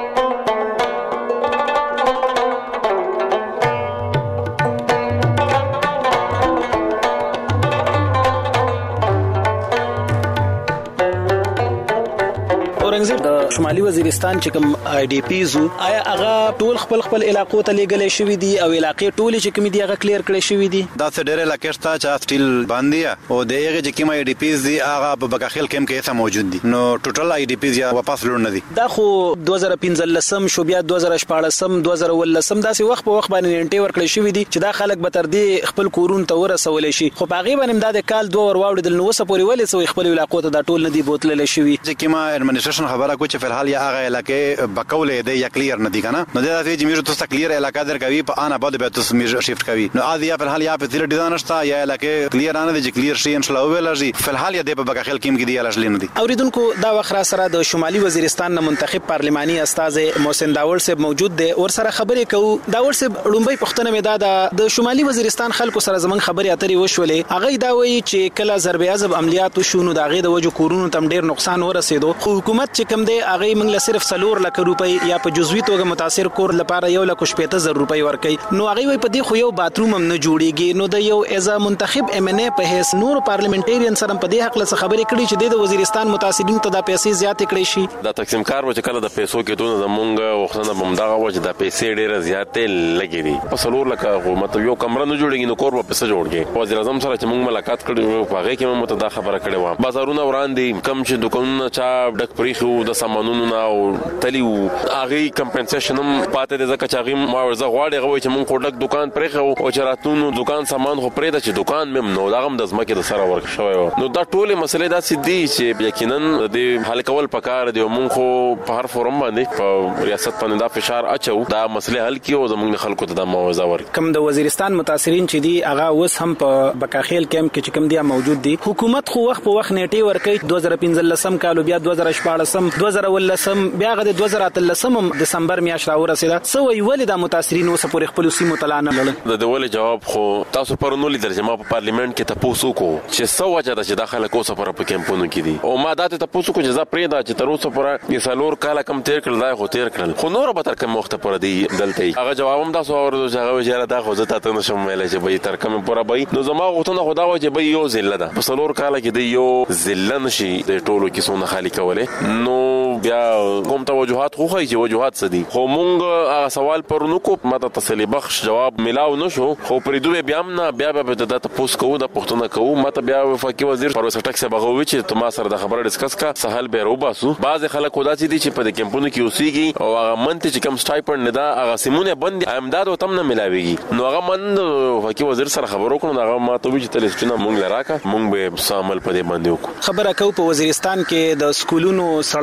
د شمالي وزیرستان چې کوم آی ډی پیز آیا هغه ټول خپل خپل علاقو ته لګلې شوې دي او علاقې ټول چې کوم دي هغه کلیر کړې شوې دي دا څه ډېر علاقې شته چې سټیل باندې او د هغه چې کوم آی ډی پیز دي هغه په بکاخیل کېم کې سم موجود دي نو ټوټل آی ډی پیز یا واپس لور نه دي دا خو دوه زره پنځلسم شو بیا دوه زره شپاړسم دوه زره ولسم داسې وخت په وخت باندې انټي ورکړې شوې دي چې دا خلک به تر دې خپل کورون ته ورسول شي خو په غیبه نیم د کال دوه ور واوړي د نو سپوري ولې سو خپل علاقو ته دا ټول نه دي بوتلل شوی چې کوم ایڈمنسټریشن خبره کو چې په حال یا هغه علاقې بکولې دی یا کلیر نه دي کنه نو دا چې میرو تاسو کلیر علاقې درکوي په انا بعد به تاسو میرو شیفت کوي نو اځي په حال یا په تیر ډیزاین شته یا علاقې کلیر نه دي چې کلیر شي ان شاء الله ولري په حال یا د په بکاخیل کې کې دی لاشل نه دي. اوریدونکو دا وخت سره د شمالي وزیرستان نه منتخب پارلماني استاد محسن داور صاحب موجود دی ور سره خبرې کوو. داور صاحب لومبي پښتنه مې دا د شمالي وزیرستان خلکو سره زمون خبرې اترې وشولې هغه دا وایي چې کله ضرب عضب عملیات وشونو دا غي د وجو کورونو تم ډیر نقصان ورسېدو خو حکومت چې کوم دی هغه موږ له صرف سلور لک روپۍ یا په جزوي توګه متاثر کور لپاره یو لک شپږ زره روپۍ ورکړي نو هغه وي په دې خو یو باتروم هم نه جوړیږي نو د یو از منتخب ام ان ای په هیڅ نور پارلیمنټریان سره په دې حق له خبرې کړي چې د وزیرستان متاثرین ته د پیسې زیات کړي شي دا تقسیم کار و چې کله د پیسو کې دونه زمونږ وختونه بمداغه و چې د پیسې ډیره زیات لګي دي په سلور لک حکومت یو کمره نه جوړیږي نو کور په پیسې جوړږي وزیر اعظم سره چې موږ ملاقات کړو په هغه کې موږ ته دا خبره کړې و بازارونه وړاندې کم چې دکانونه چا ډک پریخو د سامانونو نه او تلیو هغه کمپنسیشن هم پاتې د زکه چاغي معاوضه غواړي غوي چې مونږ کوټک دکان پرېخو او چې راتونو دکان سامان خو پرې د چې دکان مم نو دا هم د زمکه د سره ورک شوی نو دا ټوله مسلې دا سدي چې یقینا د حل کول پکار دی مونږ خو په هر فورم باندې په ریاست باندې دا فشار اچو دا مسلې حل کیو زمونږ خلکو ته د معاوضه ورک کم د وزیرستان متاثرین چې دي هغه اوس هم په بکاخیل کیمپ کې چې کم دي موجود دي حکومت خو وخت په وخت نیټي ورکړي دوه زره پنځلسم کال بیا دوه زره شپاړسم دوه زره ولسم بیا غد دوه زره اتلسم دسمبر میاشت راورسیده سو وی ولې د متاثرین اوس پورې خپل سیمو تلانه لړل د دولت جواب خو تاسو پرونو لیدل چې ما په پارلیمنت کې تاسو کو چې سو وجه د چې داخله کو سفر په کمپونو کې دي او ما داته تاسو کو چې ز پرې دا چې تر اوسه پورې مثالور کاله کم تیر کړل دا خو تیر کړل خو نور به تر کوم وخت پورې دی دلته هغه جواب هم تاسو اورئ چې هغه وجه دا خو زه تاسو نشم ویلای چې به تر کوم پورې به نو زما غوښتنه خدا و چې به یو ذله ده په سلور کاله کې دی یو ذله نشي د ټولو کې سونه خالی کوله نو بیا کوم توجهات خو خي چې وجوهات سدي خو مونږ هغه سوال پرونو کو ماته تسلی بخش جواب ملاو نشو خو پرې دوی بیا نه بیا به د تاسو کو د پښتنه کو ماته بیا وفاقي وزیر پروفیسور ټکس بغوي چې تما سره د خبره ډیسکس کا سهل به روباسو بعض خلک ودا چې دي چې په کمپونو کې اوسېږي او هغه منته چې کم سټایپند نه دا هغه سیمونه بند امداد او تم نه ملاويږي نو هغه من وفاقي وزیر سره خبرو کړو هغه ماته وی چې تلسټونه مونږ لراکا مونږ به سامل په دې باندې وکړو خبره کو په وزیرستان کې د سکولونو سړکونو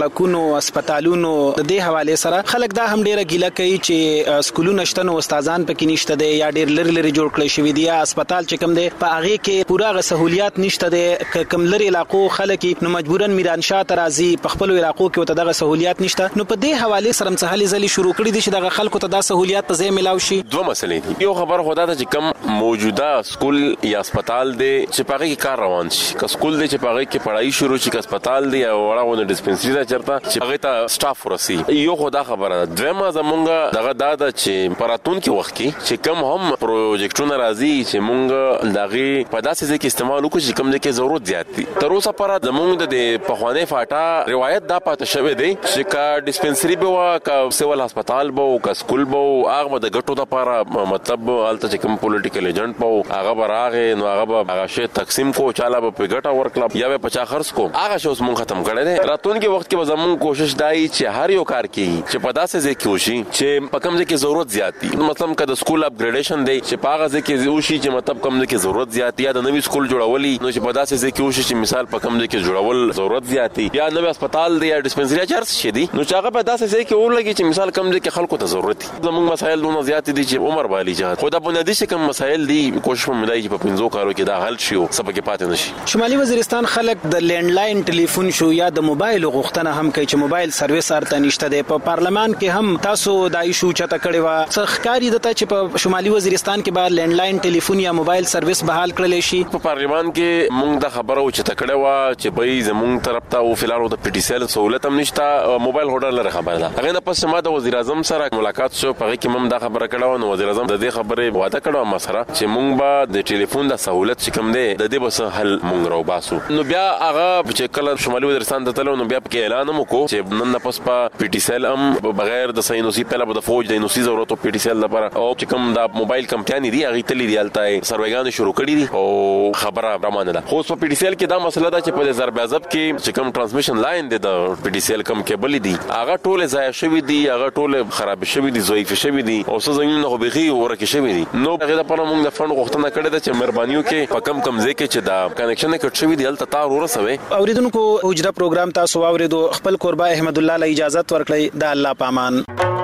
هسپتالونو د دې حواله سره خلک دا هم ډیره ګیله کوي چې سکولونه شته نو استادان پکې نشته دي یا ډیر لری لری جوړ کړی شوی دی یا هسپتال چې کوم دی په هغه کې پوره غ سہولیات نشته دي کوم لری علاقو خلک نو مجبورن میران شاه ترازی په خپل علاقو کې وته دغه سہولیات نشته نو په دې حواله سره مڅحلي زلي شروع کړی دي چې دغه خلکو ته دا سہولیات په ځای ملاوي شي. دوه مسلې دي. یو خبر خدا ته چې کم موجوده سکول یا هسپتال دی چې پاره کې کار روان شي که سکول دی چې پاره کې پڑھائی شروع شي که هسپتال دی یا وړاونه ډیسپنسری دا چرته چې هغه ته سټاف ورسي. یو خدا خبره ده. دویمه زمونږ دغه دادا چې پراتون کې وخت کې چې کم هم پروجیکټونه راځي چې مونږ دغه په داسې ځای کې استعمال وکړو چې کم د کې ضرورت زیات دي. تر اوسه پر زمونږ د پخوانه فاټا روایت دا پاتې شوی دی چې کا ډیسپنسری به وا کا سیول هسپتال به او کا سکول به هغه د ګټو لپاره مطلب الته چې کوم پولیټیکل ایجنټ په هغه براغه نو هغه به هغه شی تقسیم کو چاله په ګټه ورکړه یا به پچا خرڅ کو هغه شی اوس مون ختم کړی دی. راتلونکي وخت کې به زمون کوشش دای چې هر یو کار کوي چې په داسې ځای کې وشي چې په کوم ځای کې ضرورت زیات دي مطلب کله سکول اپګریډیشن دی چې په هغه ځای کې وشي چې مطلب کوم ځای کې ضرورت زیات یا د نوې سکول جوړولي نو چې په داسې ځای کې وشي چې مثال په کوم ځای کې جوړول ضرورت زیات دي یا نوې هسپتال دی یا ډیسپنسری چارج شي دي نو چې هغه په داسې ځای کې ورلګي چې مثال کوم ځای کې خلکو ته ضرورت دي. زمون مسایل دونه زیات دي چې عمر والی جهات خدا بنیادی چې کوم مسایل دي کوشش مې ملای چې په پنځو کارو کې دا حل شي او سبا کې پاتې نشي. شمالي وزیرستان خلک د لینډلاین ټلیفون شو یا د موبایل غوښتنه هم کوي چې موبایل سرویس ارته نشته دی. په پارلمان کې هم تاسو د ایشو چته کړی و څخکاری دته چې په شمالي وزیرستان کې به لینډلاین ټلیفون یا موبایل سرویس بحال کړل شي. په پارلمان کې مونږ د خبرو چته کړی و چې به زمونږ طرف ته او فلارو د پی ټی سی ال سہولت هم نشته موبایل هولډر لري خبره ده. هغه نه پس ما د وزیر اعظم سره ملاقات شو په کې مم دا خبره کړو نو وزیر اعظم د دې خبره وعده کړو ما سره چې مونږ به د ټلیفون د سہولت چې کوم دی د دې بس حل مونږ راو باسو. نو بیا هغه چې کله شمالي وزیرستان ته تلو نو بیا په اعلان وکړو چې نن نه پس په پی ټی سی ال هم بغیر د ساينوسي په لابد فوج د نوسي ضرورت په پی ټی سی ال لپاره او چې کوم د موبایل کمپنی دی هغه تللی دی الته سرویګان شروع کړی دي او خبره روانه ده. خو په پی ټی سی ال کې دا مسله ده چې په ضربازب کې چې کوم ترانسمیشن لاین دی د پی ټی سی ال کوم کیبل دی هغه ټول ضایع شوی دی هغه ټول خراب شوی دی ضعیف شوی دی او څه زمينه خو بيخي ورکه شوی دي. نو هغه د پاره موږ د فند غوښتنه کړې ده چې مهربانيو کې په کم کم ځای کې چې دا کنیکشن کټ شوی دی الته تار ورسوي. اوریدونکو اجرا پروګرام تاسو اوریدو خپل قربا احمد الله له اجازه ورکړی د الله پامان.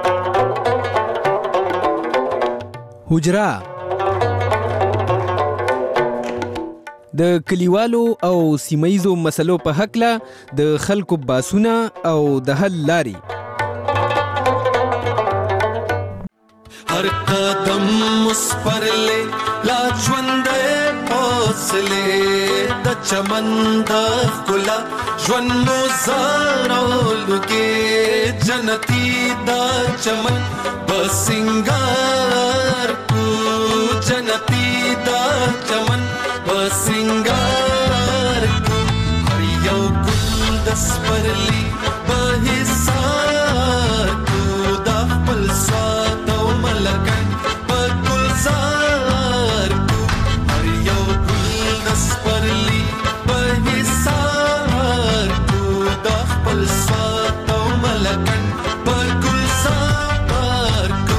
حجرا د کلیوالو او سیمایزو مسلو په حق له د خلکو باسونه او د حل لاري हर कदम उस पर ले लाजवंदे हौसले द चमंदा गुला ज्वन्नो ज़ारोलुगे जनती दा चमन बसिंगार कु जनती दा चमन बसिंगार कु हर यौ गुल दस पर ली बहिसार कु दा पलसा लकन पकुल जार को हर यौ गुल दस परली बहिसार को दखपल सातो मलकन पकुल जार को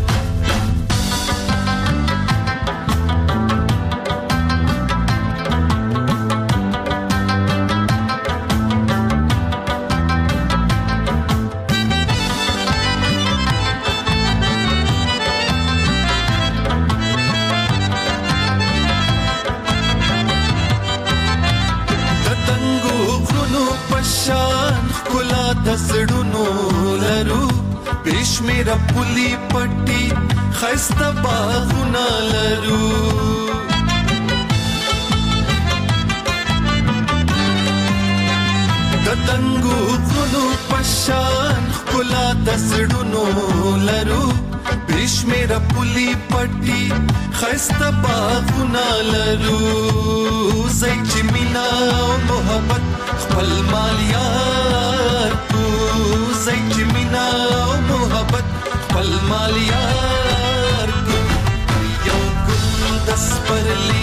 दसड़ुनो लरू पेशमेरा पुली पट्टी खस्ता बागुना लरू दतंगु गुनु पशान कुला दसड़ुनो लरू पेशमेरा पुली पट्टी खस्ता बागुना लरू ज़ैची मिना मोहब्बत खपल मालियार को ज़ैची मिना मोहब्बत खपल मालियार को यौ गुल दस परली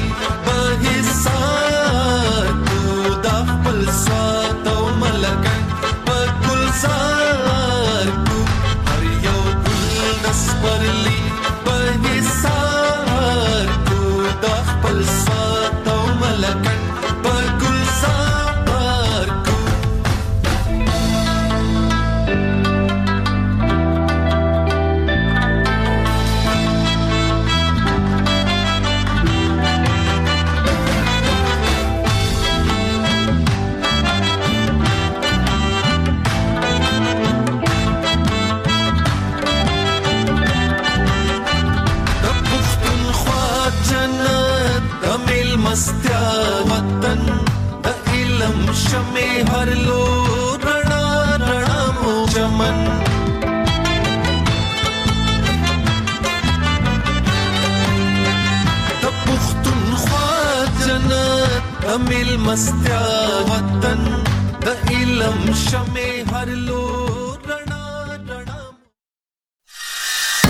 बहिसार को दाखपल सातो मलकन पकुल जार को हर यौ गुल दस परली बहिसार को दाखपल सातो मलकन पकुल जार को مستیا وطن د علم شمه هر لو